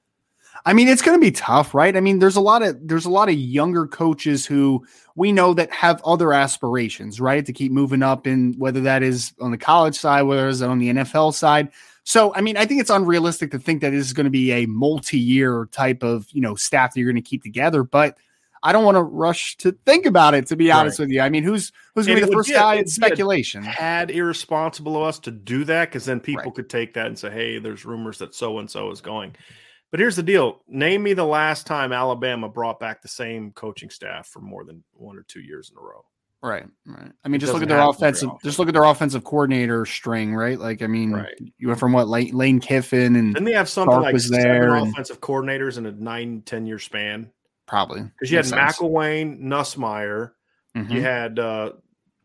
I mean, it's going to be tough, right? I mean, there's a lot of there's a lot of younger coaches who we know that have other aspirations, right, to keep moving up in, whether that is on the college side, whether it's on the N F L side. So, I mean, I think it's unrealistic to think that this is going to be a multi-year type of, you know, staff that you're going to keep together. But I don't want to rush to think about it, to be honest right. with you. I mean, who's who's going to be the first get, guy in speculation? Had irresponsible of us to do that, because then people right. could take that and say, hey, there's rumors that so-and-so is going. But here's the deal. Name me the last time Alabama brought back the same coaching staff for more than one or two years in a row. Right, right. I mean, just look at their offensive. Just look at their offensive coordinator string, right? Like, I mean, right. you went from what Lane, Lane Kiffin and didn't they have something Clark like was seven there offensive coordinators in a nine, ten year span? Probably, because you had sense. McElwain, Nussmeier, mm-hmm. you had uh,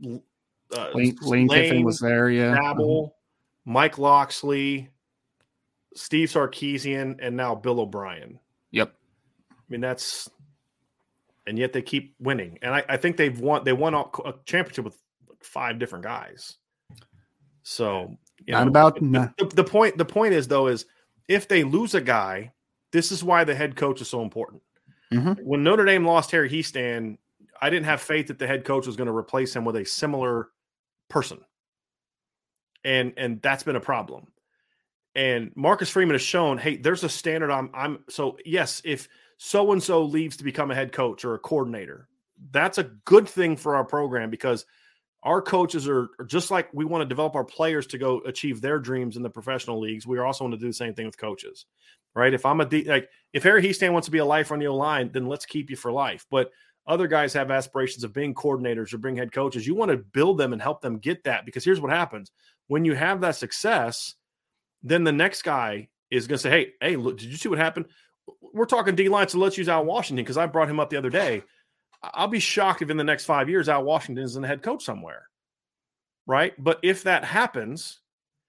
uh, Lane, Lane, Lane Kiffin was there, yeah. Dabble, mm-hmm. Mike Loxley, Steve Sarkisian, and now Bill O'Brien. Yep. I mean, that's, and yet they keep winning. And I, I think they've won, they won a championship with five different guys. So, you not know, about the, the, the point, the point is though, is if they lose a guy, this is why the head coach is so important. Mm-hmm. When Notre Dame lost Harry Hiestand, I didn't have faith that the head coach was going to replace him with a similar person. And, and that's been a problem. And Marcus Freeman has shown, hey, there's a standard. I'm, I'm so yes, if so-and-so leaves to become a head coach or a coordinator, that's a good thing for our program, because our coaches are, are just like we want to develop our players to go achieve their dreams in the professional leagues. We also want to do the same thing with coaches, right? If I'm a D, like if Harry Hiestand wants to be a lifer on the O-line, then let's keep you for life. But other guys have aspirations of being coordinators or being head coaches. You want to build them and help them get that, because here's what happens. When you have that success, then the next guy is going to say, hey, hey, look, did you see what happened? We're talking D-line, so let's use Al Washington, because I brought him up the other day. I'll be shocked if in the next five years Al Washington is the head coach somewhere, right? But if that happens,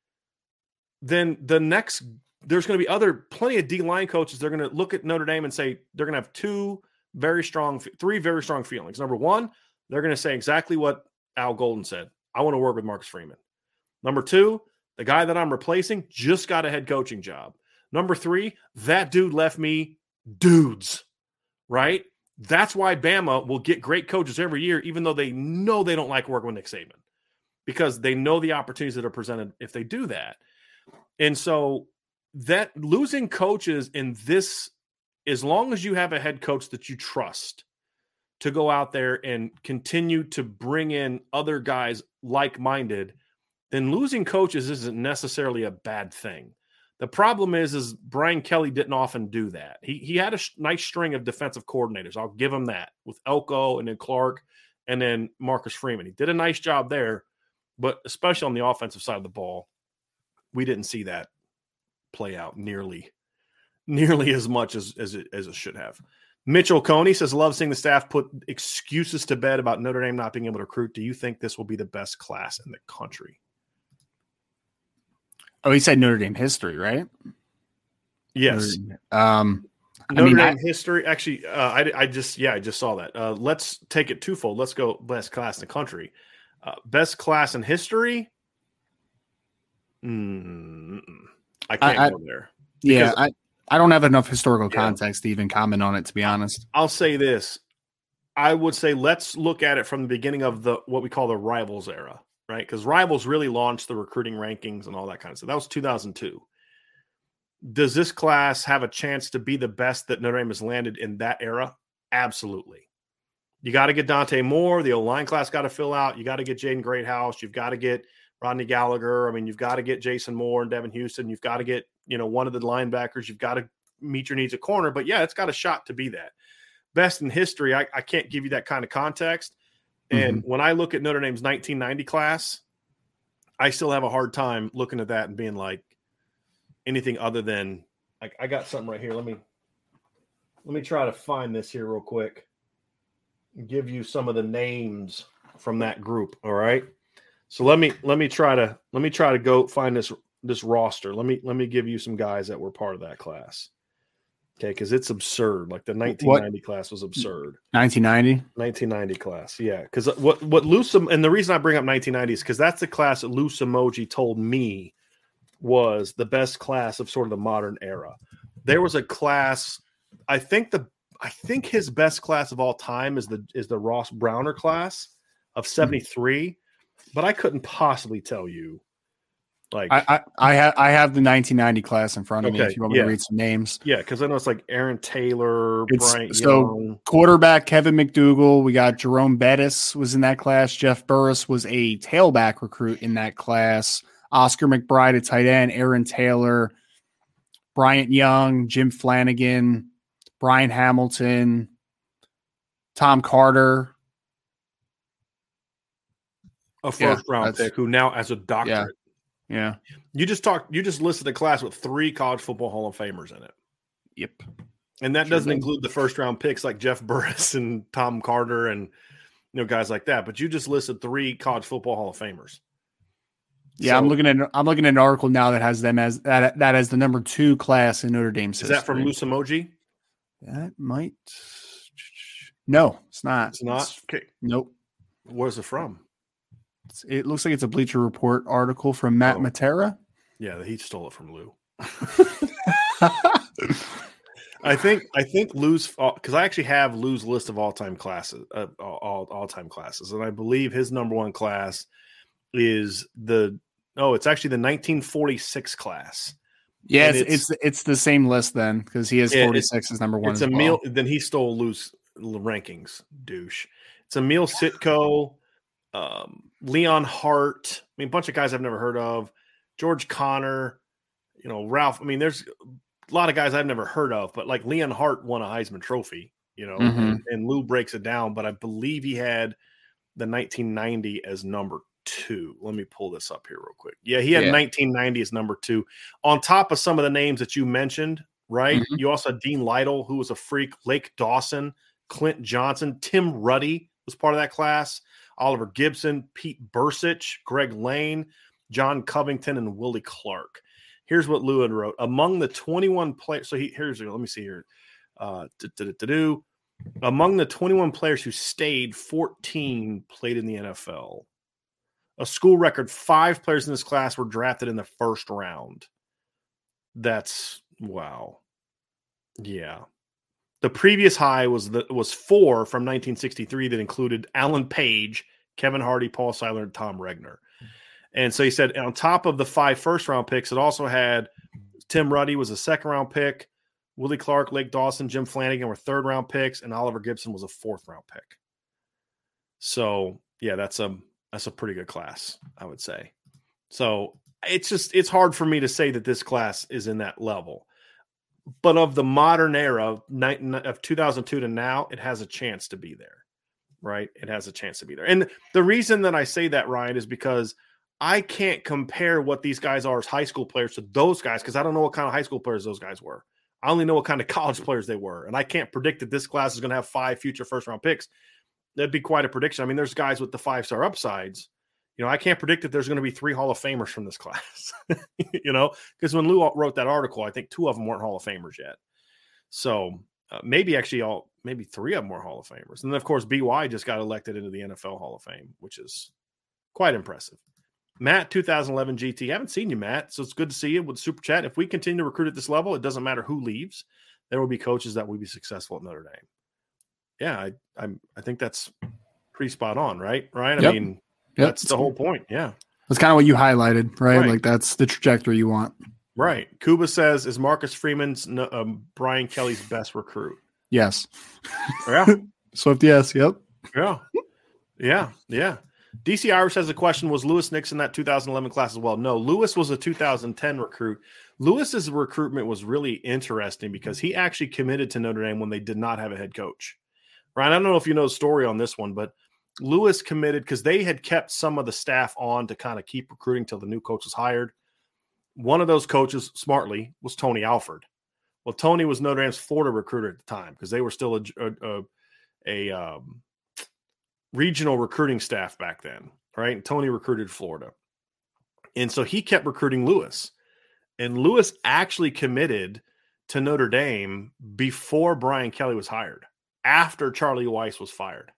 then the next – there's going to be other – plenty of D-line coaches. They're going to look at Notre Dame and say they're going to have two very strong – three very strong feelings. Number one, they're going to say exactly what Al Golden said. I want to work with Marcus Freeman. Number two, the guy that I'm replacing just got a head coaching job. Number three, that dude left me dudes, right? That's why Bama will get great coaches every year, even though they know they don't like working with Nick Saban, because they know the opportunities that are presented if they do that. And so that losing coaches in this, as long as you have a head coach that you trust to go out there and continue to bring in other guys like-minded, then losing coaches isn't necessarily a bad thing. The problem is, is Brian Kelly didn't often do that. He he had a sh- nice string of defensive coordinators. I'll give him that, with Elko and then Clark and then Marcus Freeman. He did a nice job there, but especially on the offensive side of the ball, we didn't see that play out nearly, nearly as much as as it, as it should have. Mitchell Coney says, love seeing the staff put excuses to bed about Notre Dame not being able to recruit. Do you think this will be the best class in the country? Oh, he said Notre Dame history, right? Yes. Um, Notre I mean, Dame I, history. Actually, uh, I, I just yeah, I just saw that. Uh, let's take it twofold. Let's go best class in the country. Uh, best class in history. Mm, I can't I, I, go there. Yeah, I, I don't have enough historical Yeah. context to even comment on it, to be honest. I'll say this. I would say let's look at it from the beginning of the what we call the Rivals era, right? Because Rivals really launched the recruiting rankings and all that kind of stuff. That was two thousand two. Does this class have a chance to be the best that Notre Dame has landed in that era? Absolutely. You got to get Dante Moore. The O-line class got to fill out. You got to get Jaden Greathouse. You've got to get Rodney Gallagher. I mean, you've got to get Jason Moore and Devin Houston. You've got to get, you know, one of the linebackers. You've got to meet your needs at corner. But, yeah, it's got a shot to be that. Best in history, I, I can't give you that kind of context. And Mm-hmm. when I look at Notre Dame's nineteen ninety class, I still have a hard time looking at that and being like anything other than like I got something right here. Let me let me try to find this here real quick. Give you some of the names from that group. All right. So let me let me try to let me try to go find this this roster. Let me let me give you some guys that were part of that class. Okay, because it's absurd. Like the nineteen ninety what? class was absurd. nineteen ninety? nineteen ninety class, yeah. Because what what Lou and the reason I bring up nineteen ninety is because that's the class that Lou Emoji told me was the best class of sort of the modern era. There was a class, I think the I think his best class of all time is the is the Ross Browner class of seventy-three, mm-hmm. but I couldn't possibly tell you. Like I I, I have I have the nineteen ninety class in front of okay, me if you want yeah. me to read some names. Yeah, because I know it's like Aaron Taylor, it's, Bryant so Young. Quarterback Kevin McDougal. We got Jerome Bettis was in that class. Jeff Burris was a tailback recruit in that class. Oscar McBride, a tight end. Aaron Taylor, Bryant Young, Jim Flanagan, Brian Hamilton, Tom Carter. A first yeah, round pick who now has a doctorate. Yeah. yeah. You just talked, you just listed a class with three college football Hall of Famers in it. Yep. And that sure doesn't did. include the first round picks like Jeff Burris and Tom Carter and you know guys like that. But you just listed three college football Hall of Famers. Yeah, so, I'm looking at I'm looking at an article now that has them as that that as the number two class in Notre Dame's history. Is that from Loose Emoji? That might. No, it's not. It's not. It's, okay. Nope. Where's it from? It's, it looks like it's a Bleacher Report article from Matt oh. Matera. Yeah, he stole it from Lou. I think I think Lou's because I actually have Lou's list of all time classes, uh, all all time classes, and I believe his number one class is the. Oh, it's actually the nineteen forty-six class. Yeah, it's, it's it's the same list then because he has forty-six as number one. It's as a well. meal. Then he stole loose rankings, douche. It's Emil Sitko, um, Leon Hart. I mean, a bunch of guys I've never heard of. George Connor, you know, Ralph. I mean, there's a lot of guys I've never heard of, but like Leon Hart won a Heisman Trophy, you know, mm-hmm. and, and Lou breaks it down. But I believe he had the nineteen ninety as number two. Let me pull this up here real quick. Yeah, he had yeah. nineteen ninety as number two. On top of some of the names that you mentioned, right? Mm-hmm. You also had Dean Lytle, who was a freak, Lake Dawson, Clint Johnson, Tim Ruddy was part of that class, Oliver Gibson, Pete Bursich, Greg Lane, John Covington, and Willie Clark. Here's what Lewin wrote. Among the twenty-one players, so he, here's, let me see here. Uh, do Among the twenty-one players who stayed, fourteen played in the N F L. A school record, five players in this class were drafted in the first round. That's wow. Yeah. The previous high was the, was four from nineteen sixty-three that included Alan Page, Kevin Hardy, Paul Seiler, and Tom Regner. And so he said on top of the five first-round picks, it also had Tim Ruddy was a second-round pick, Willie Clark, Lake Dawson, Jim Flanagan were third-round picks, and Oliver Gibson was a fourth-round pick. So, yeah, that's a that's a pretty good class, I would say. So it's just it's hard for me to say that this class is in that level. But of the modern era of two thousand two to now, it has a chance to be there, right? It has a chance to be there. And the reason that I say that, Ryan, is because I can't compare what these guys are as high school players to those guys because I don't know what kind of high school players those guys were. I only know what kind of college players they were. And I can't predict that this class is going to have five future first-round picks. That'd be quite a prediction. I mean, there's guys with the five-star upsides. You know, I can't predict that there's going to be three Hall of Famers from this class, you know, because when Lou wrote that article, I think two of them weren't Hall of Famers yet. So uh, maybe actually all, maybe three of them were Hall of Famers. And then, of course, B Y just got elected into the N F L Hall of Fame, which is quite impressive. Matt, two thousand eleven G T. I haven't seen you, Matt, so it's good to see you with Super Chat. If we continue to recruit at this level, it doesn't matter who leaves. There will be coaches that will be successful at Notre Dame. Yeah, I I'm, I think that's pretty spot on, right, Ryan? Yep. I mean, yep. that's the whole point. Yeah. That's kind of what you highlighted, right? Right. Like that's the trajectory you want. Right. Kuba says, is Marcus Freeman's um, Brian Kelly's best recruit? Yes. Yeah. Swift, yes. Yep. Yeah. Yeah. Yeah. D C Irish has a question. Was Lewis Nixon that two thousand eleven class as well? No, Lewis was a two thousand ten recruit. Lewis's recruitment was really interesting because he actually committed to Notre Dame when they did not have a head coach. Ryan, I don't know if you know the story on this one, but Lewis committed because they had kept some of the staff on to kind of keep recruiting till the new coach was hired. One of those coaches, smartly, was Tony Alford. Well, Tony was Notre Dame's Florida recruiter at the time because they were still a, a, a, a um, regional recruiting staff back then, right? And Tony recruited Florida. And so he kept recruiting Lewis. And Lewis actually committed to Notre Dame before Brian Kelly was hired, after Charlie Weiss was fired.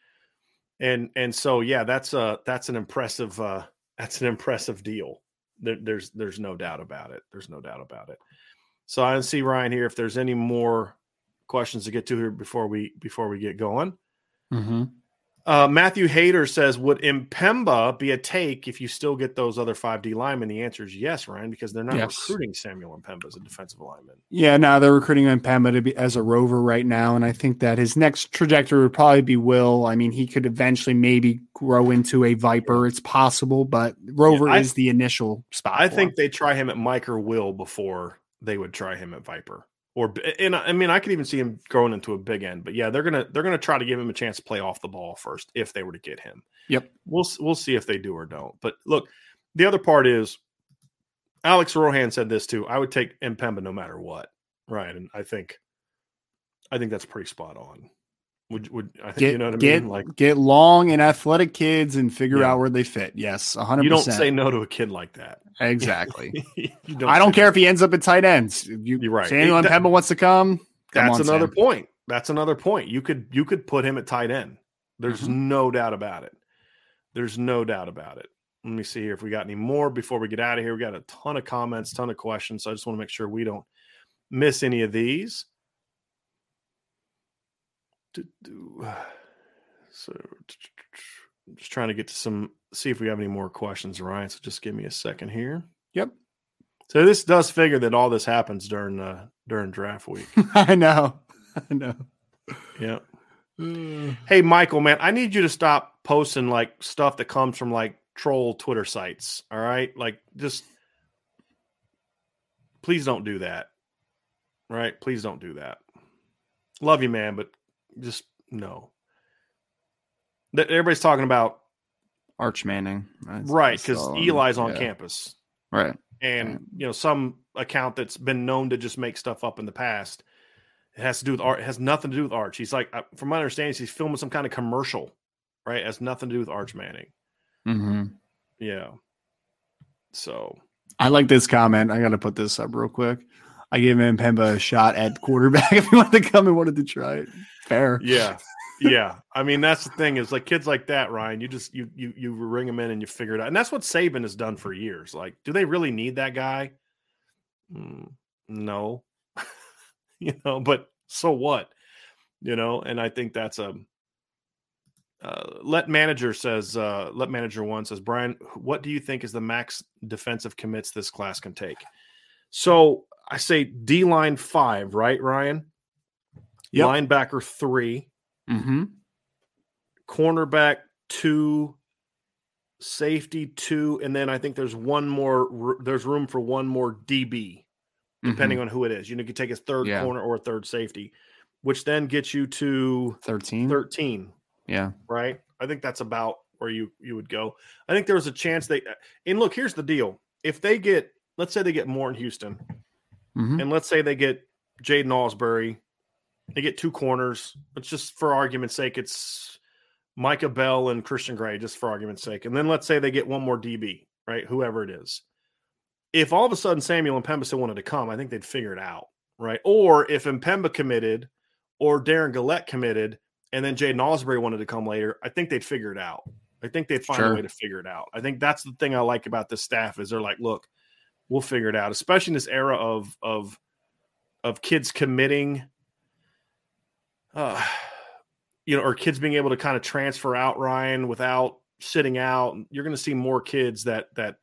And and so, yeah, that's a, that's an impressive uh, that's an impressive deal. There, there's there's no doubt about it. There's no doubt about it. So I see Ryan here. If there's any more questions to get to here before we before we get going. Mm-hmm. Uh, Matthew Hayter says, would Mpemba be a take if you still get those other five D linemen? The answer is yes, Ryan, because they're not yes. recruiting Samuel Mpemba as a defensive lineman. Yeah, no, they're recruiting Mpemba to be as a rover right now, and I think that his next trajectory would probably be Will. I mean, he could eventually maybe grow into a Viper. It's possible, but rover yeah, I, is the initial spot. I think him. They try him at Mike or Will before they would try him at Viper. Or, and I mean, I could even see him growing into a big end, but yeah, they're gonna they're gonna try to give him a chance to play off the ball first if they were to get him. Yep, we'll we'll see if they do or don't. But look, the other part is Alex Rohan said this too. I would take Mpemba no matter what, right? And I think I think that's pretty spot on. Would would I think get, you know what I get, mean? Like get long and athletic kids and figure yeah. out where they fit. Yes, a hundred. You don't say no to a kid like that. Exactly. don't I don't care that. if he ends up at tight ends. You, You're right. Samuel that, Mpemba wants to come. come that's on, another Sam. point. That's another point. You could you could put him at tight end. There's mm-hmm. no doubt about it. There's no doubt about it. Let me see here if we got any more before we get out of here. We got a ton of comments, ton of questions. So I just want to make sure we don't miss any of these. So I'm just trying to get to some, see if we have any more questions, Ryan. So just give me a second here. Yep. So this does figure that all this happens during uh, during draft week. I know. I know. Yeah. Hey, Michael, man, I need you to stop posting like stuff that comes from like troll Twitter sites. All right. Like just please don't do that. All right. Please don't do that. Love you, man, but just no. Everybody's talking about Arch Manning. That's, right. Because Eli's on yeah. campus. Right. And, right. you know, some account that's been known to just make stuff up in the past. It has to do with art. It has nothing to do with Arch. He's like, from my understanding, he's filming some kind of commercial, right? It has nothing to do with Arch Manning. Mm-hmm. Yeah. So I like this comment. I got to put this up real quick. I gave Mpemba a shot at quarterback if he wanted to come and wanted to try it. Fair. Yeah. Yeah. I mean, that's the thing is like kids like that, Ryan, you just, you, you, you ring them in and you figure it out. And that's what Saban has done for years. Like, do they really need that guy? Mm, no. You know, but so what, you know, and I think that's a uh, let manager says, uh, let manager one says, Brian, what do you think is the max defensive commits this class can take? So I say D line five, right, Ryan? Yep. Linebacker three, mm-hmm. cornerback two, safety two, and then I think there's one more, there's room for one more D B. Depending mm-hmm. on who it is. You know, you can take a third yeah. corner or a third safety, which then gets you to thirteen. thirteen. Yeah. Right? I think that's about where you, you would go. I think there's a chance they – and look, here's the deal. If they get – let's say they get Morton Houston, mm-hmm. and let's say they get Jaden Alsbury, they get two corners. Let's just for argument's sake, it's Micah Bell and Christian Gray, just for argument's sake. And then let's say they get one more D B, right, whoever it is. If all of a sudden Samuel Mpemba still wanted to come, I think they'd figure it out. right? Or if Mpemba committed or Darren Gillette committed and then Jaden Osbury wanted to come later, I think they'd figure it out. I think they'd find Sure. a way to figure it out. I think that's the thing I like about this staff is they're like, look, we'll figure it out, especially in this era of of of kids committing, uh, you know, or kids being able to kind of transfer out, Ryan, without sitting out. You're going to see more kids that that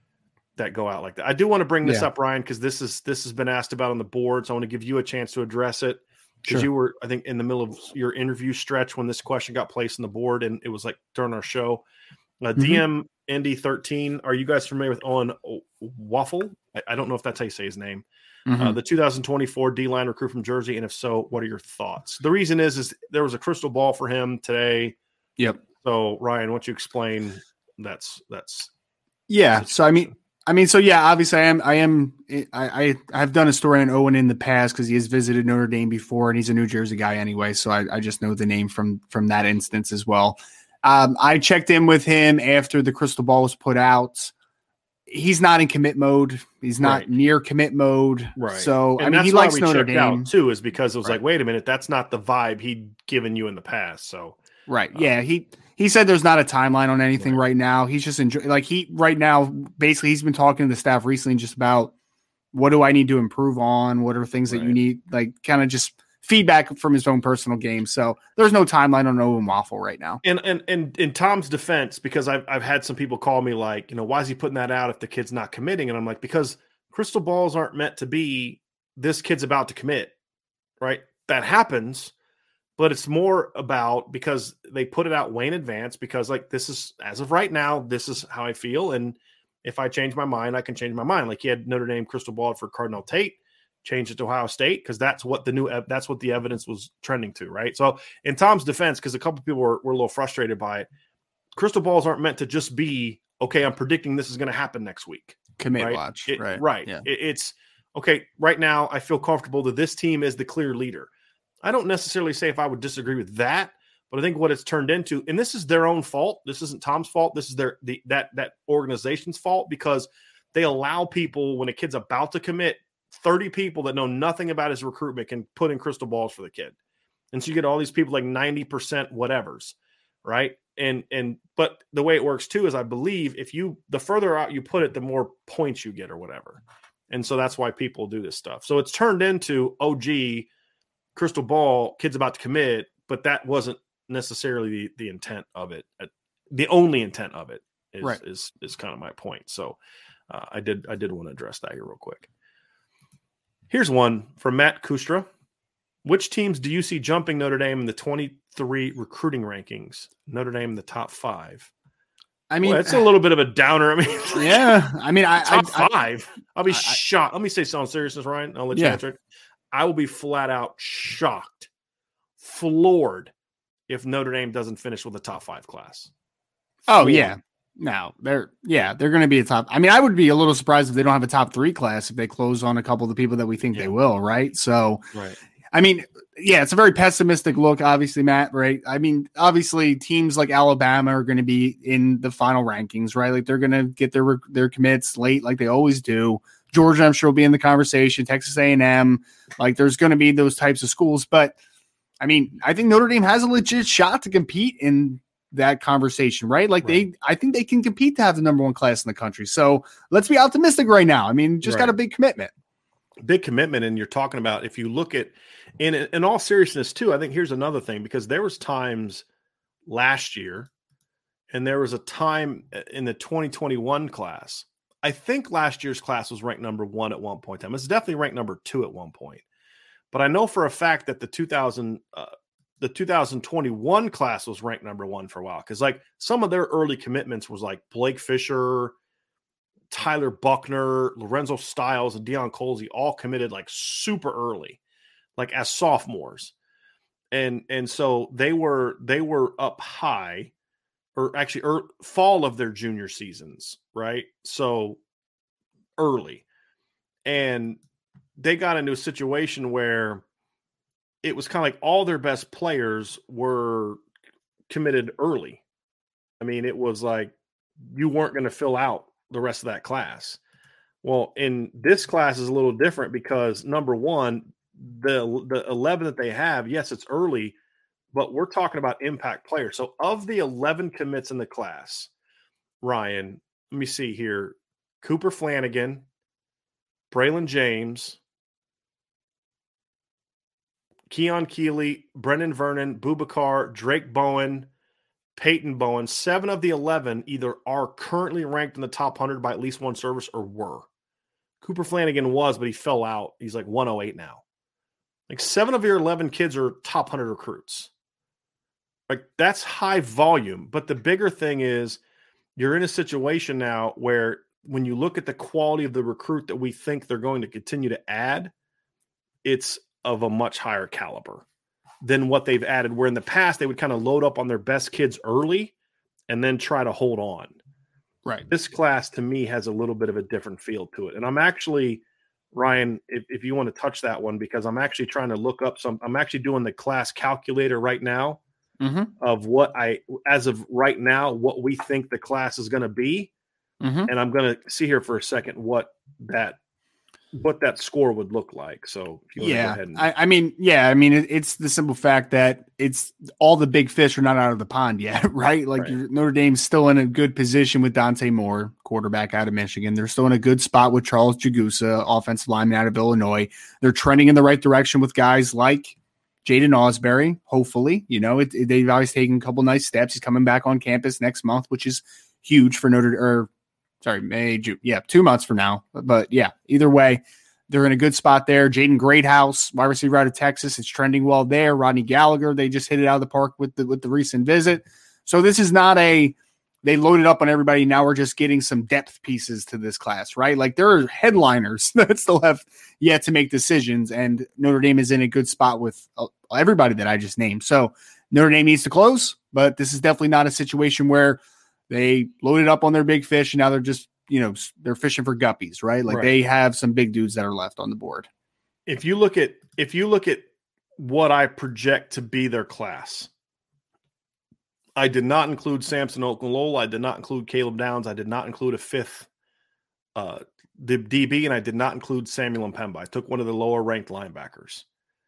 that go out like that. I do want to bring this Yeah. up, Ryan, because this is this has been asked about on the board, so I want to give you a chance to address it. Because Sure. you were, I think, in the middle of your interview stretch when this question got placed on the board, and it was like during our show. Uh, Mhm. D M Indy thirteen, are you guys familiar with Owen Waffle? I, I don't know if that's how you say his name. Mhm. Uh, the two thousand twenty-four D-line recruit from Jersey, and if so, what are your thoughts? The reason is, is there was a crystal ball for him today. Yep. So, Ryan, why don't you explain? That's that's Yeah. So I mean, I mean, so yeah, obviously I am, I am, I, I I've done a story on Owen in the past because he has visited Notre Dame before and he's a New Jersey guy anyway. So I, I just know the name from, from that instance as well. Um, I checked in with him after the crystal ball was put out. He's not in commit mode. He's not Right. near commit mode. right. So and I mean, that's he why likes we Notre checked Dame out too, is because it was Right. like, wait a minute, that's not the vibe he'd given you in the past. So, Right. Yeah. He he said there's not a timeline on anything Right. right now. He's just enjoy like he right now, basically he's been talking to the staff recently just about what do I need to improve on? What are things that you Right. need, like kind of just feedback from his own personal game. So there's no timeline on Owen Waffle right now. And and and in Tom's defense, because I've I've had some people call me like, you know, why is he putting that out if the kid's not committing? And I'm like, because crystal balls aren't meant to be this kid's about to commit, right? That happens, but it's more about because they put it out way in advance because like this is as of right now, this is how I feel. And if I change my mind, I can change my mind. Like he had Notre Dame crystal ball for Cardinal Tate, changed it to Ohio State because that's what the new that's what the evidence was trending to, right? So in Tom's defense, because a couple of people were, were a little frustrated by it, crystal balls aren't meant to just be okay. I'm predicting this is going to happen next week. Commit Right? watch. It- right. right. Yeah. It- it's okay. Right now, I feel comfortable that this team is the clear leader. I don't necessarily say if I would disagree with that, but I think what it's turned into, and this is their own fault. This isn't Tom's fault. This is their the that that organization's fault because they allow people when a kid's about to commit, thirty people that know nothing about his recruitment can put in crystal balls for the kid, and so you get all these people like ninety percent whatevers, right? And and but the way it works too is I believe if you the further out you put it, the more points you get or whatever, and so that's why people do this stuff. So it's turned into O G. Crystal ball, kid's about to commit, but that wasn't necessarily the, the intent of it. The only intent of it is Right. is, is kind of my point. So uh, I did I did want to address that here real quick. Here's one from Matt Kustra. Which teams do you see jumping Notre Dame in the twenty-three recruiting rankings? Notre Dame in the top five. I mean, Well, it's a little bit of a downer. I mean, yeah. I mean, I, top I, I five. I'll be I- shocked. Let me say something seriousness, Ryan. I'll let you Yeah. answer it. I will be flat out shocked, floored if Notre Dame doesn't finish with a top five class. oh Floored. yeah. No, they're yeah, they're going to be a top. I mean, I would be a little surprised if they don't have a top three class if they close on a couple of the people that we think Yeah. they will, right? So, Right. I mean, yeah, it's a very pessimistic look, obviously, Matt, right? I mean, obviously, teams like Alabama are going to be in the final rankings, right? Like they're going to get their their commits late, like they always do. Georgia, I'm sure, will be in the conversation. Texas A and M, like there's going to be those types of schools. But I mean, I think Notre Dame has a legit shot to compete in that conversation, right? Like Right. they, I think they can compete to have the number one class in the country. So let's be optimistic right now. I mean, just got a Right. big commitment. Big commitment. And you're talking about if you look at, in in all seriousness too, I think here's another thing because there was times last year and there was a time in the twenty twenty-one class. I think last year's class was ranked number one at one point in time. It's definitely ranked number two at one point. But I know for a fact that the two thousand uh, the two thousand twenty-one class was ranked number one for a while because like some of their early commitments was like Blake Fisher, Tyler Buckner, Lorenzo Stiles, and Deion Colsey all committed like super early, like as sophomores, and and so they were they were up high. Or actually, er, fall of their junior seasons, right? So early. And they got into a situation where it was kind of like all their best players were committed early. I mean, it was like you weren't going to fill out the rest of that class. Well, in this class is a little different because number one, the the eleven that they have, yes, it's early, but we're talking about impact players. So of the eleven commits in the class, Ryan, let me see here. Cooper Flanagan, Braylon James, Keon Keeley, Brendan Vernon, Boubacar, Drake Bowen, Peyton Bowen. Seven of the eleven either are currently ranked in the top one hundred by at least one service or were. Cooper Flanagan was, but he fell out. He's like one oh eight now. Like seven of your eleven kids are top one hundred recruits. Like that's high volume. But the bigger thing is you're in a situation now where when you look at the quality of the recruit that we think they're going to continue to add, it's of a much higher caliber than what they've added, where in the past they would kind of load up on their best kids early and then try to hold on. Right. This class to me has a little bit of a different feel to it. And I'm actually, Ryan, if, if you want to touch that one, because I'm actually trying to look up some, I'm actually doing the class calculator right now mm-hmm. of what I, as of right now, what we think the class is going to be. Mm-hmm. And I'm going to see here for a second what that, what that score would look like. So if you want yeah, to go ahead and... I, I mean, yeah, I mean, it, it's the simple fact that it's all the big fish are not out of the pond yet, right? Like right. Notre Dame's still in a good position with Dante Moore, quarterback out of Michigan. They're still in a good spot with Charles Jagusa, offensive lineman out of Illinois. They're trending in the right direction with guys like Jaden Ausberry, hopefully. You know, it, it, they've always taken a couple nice steps. He's coming back on campus next month, which is huge for Notre or sorry, May, June. Yeah, two months from now. But, but yeah, either way, they're in a good spot there. Jaden Greathouse, wide receiver out of Texas, it's trending well there. Rodney Gallagher, they just hit it out of the park with the with the recent visit. So this is not a they loaded up on everybody. Now we're just getting some depth pieces to this class, right? Like there are headliners that still have yet to make decisions, and Notre Dame is in a good spot with everybody that I just named. So Notre Dame needs to close, but this is definitely not a situation where they loaded up on their big fish and now they're just, you know, they're fishing for guppies, right? Like right. They have some big dudes that are left on the board. If you look at, if you look at what I project to be their class, I did not include Samson Okunlola. I did not include Caleb Downs. I did not include a fifth uh, the D B, and I did not include Samuel Mpemba. I took one of the lower ranked linebackers.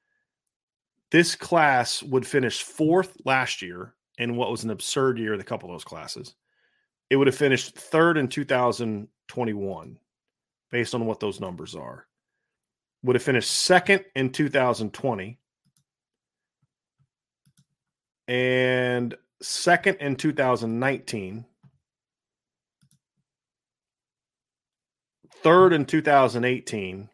This class would finish fourth last year in what was an absurd year in a couple of those classes. It would have finished third in two thousand twenty-one, based on what those numbers are. Would have finished second in two thousand twenty, and second in two thousand nineteen, third in two thousand eighteen.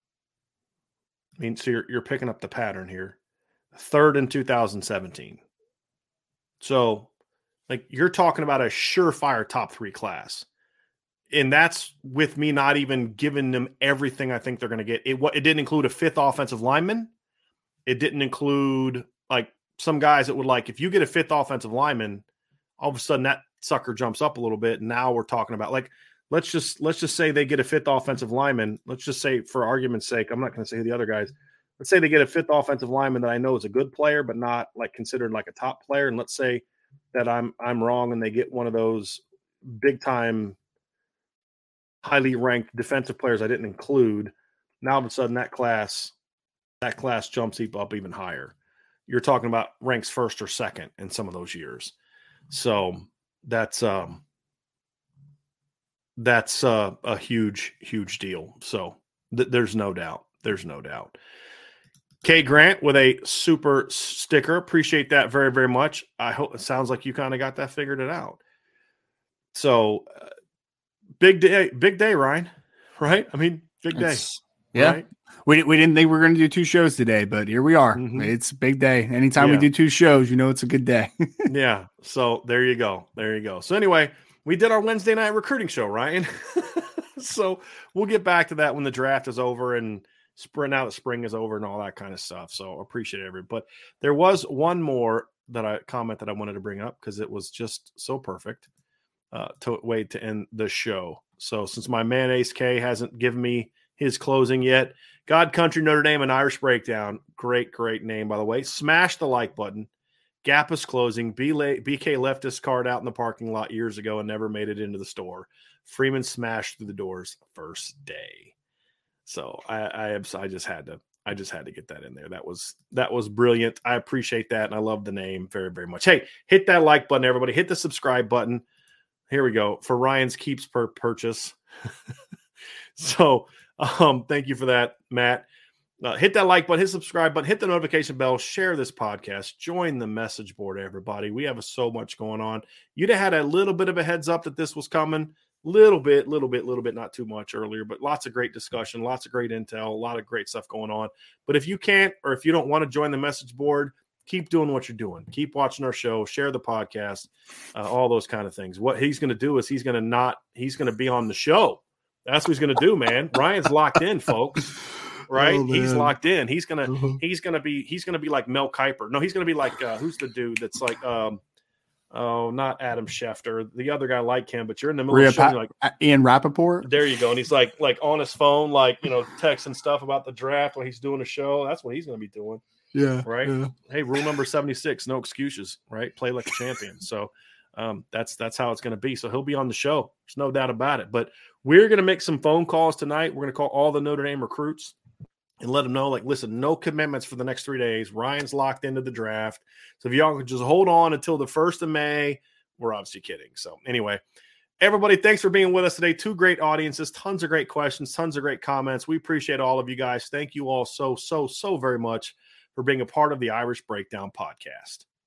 I mean, so you're, you're picking up the pattern here. Third in two thousand seventeen. So, like, you're talking about a surefire top three class. And that's with me not even giving them everything I think they're going to get. It, it didn't include a fifth offensive lineman. It didn't include, like, some guys that would, like, if you get a fifth offensive lineman, all of a sudden that sucker jumps up a little bit. And now we're talking about, like, let's just let's just say they get a fifth offensive lineman. Let's just say, for argument's sake, I'm not going to say the other guys. Let's say they get a fifth offensive lineman that I know is a good player, but not, like, considered like a top player. And let's say that I'm I'm wrong and they get one of those big time, highly ranked defensive players I didn't include. Now all of a sudden that class, that class jumps up even higher. You're talking about ranks first or second in some of those years. So that's um that's uh, a huge, huge deal. So th- there's no doubt. There's no doubt. K Grant with a super sticker. Appreciate that very, very much. I hope it sounds like you kind of got that figured it out. So uh, big day, big day, Ryan, right? I mean, big day. It's, yeah. Right? We, we didn't think we were going to do two shows today, but here we are. Mm-hmm. It's a big day. Anytime yeah. we do two shows, you know, it's a good day. Yeah. So there you go. There you go. So anyway, we did our Wednesday night recruiting show, Ryan. So we'll get back to that when the draft is over and spring now that spring is over and all that kind of stuff. So appreciate everybody. But there was one more that I comment that I wanted to bring up because it was just so perfect uh, to way to end the show. So since my man Ace K hasn't given me his closing yet, God Country Notre Dame, an Irish Breakdown. Great, great name, by the way. Smash the like button. Gap is closing. B K left his card out in the parking lot years ago and never made it into the store. Freeman smashed through the doors first day. So I, I, I just had to, I just had to get that in there. That was, that was brilliant. I appreciate that. And I love the name very, very much. Hey, hit that like button, everybody. Hit the subscribe button. Here we go for Ryan's Keeps per purchase. So um, thank you for that, Matt. Uh, hit that like button, hit subscribe button, hit the notification bell, share this podcast, join the message board, everybody. We have so much going on. You'd have had a little bit of a heads up that this was coming. Little bit, little bit, little bit, not too much earlier, but lots of great discussion, lots of great intel, a lot of great stuff going on. But if you can't, or if you don't want to join the message board, keep doing what you're doing. Keep watching our show, share the podcast, uh, all those kind of things. What he's going to do is he's going to not, he's going to be on the show. That's what he's going to do, man. Ryan's locked in, folks. Right? Oh, he's locked in. He's going to, uh-huh. he's going to be, he's going to be like Mel Kiper. No, he's going to be like, uh, who's the dude that's like, um, oh, not Adam Schefter, the other guy like him, but you're in the middle Rhea of the show, pa- like Ian Rappaport. There you go. And he's like, like on his phone, like, you know, texting stuff about the draft while he's doing a show. That's what he's going to be doing. Yeah. Right. Yeah. Hey, rule number seventy-six, no excuses, right? Play like a champion. So um, that's, that's how it's going to be. So he'll be on the show. There's no doubt about it, but we're going to make some phone calls tonight. We're going to call all the Notre Dame recruits and let them know, like, listen, no commitments for the next three days. Ryan's locked into the draft. So if y'all can just hold on until the first of May, we're obviously kidding. So anyway, everybody, thanks for being with us today. Two great audiences, tons of great questions, tons of great comments. We appreciate all of you guys. Thank you all so, so, so very much for being a part of the Irish Breakdown podcast.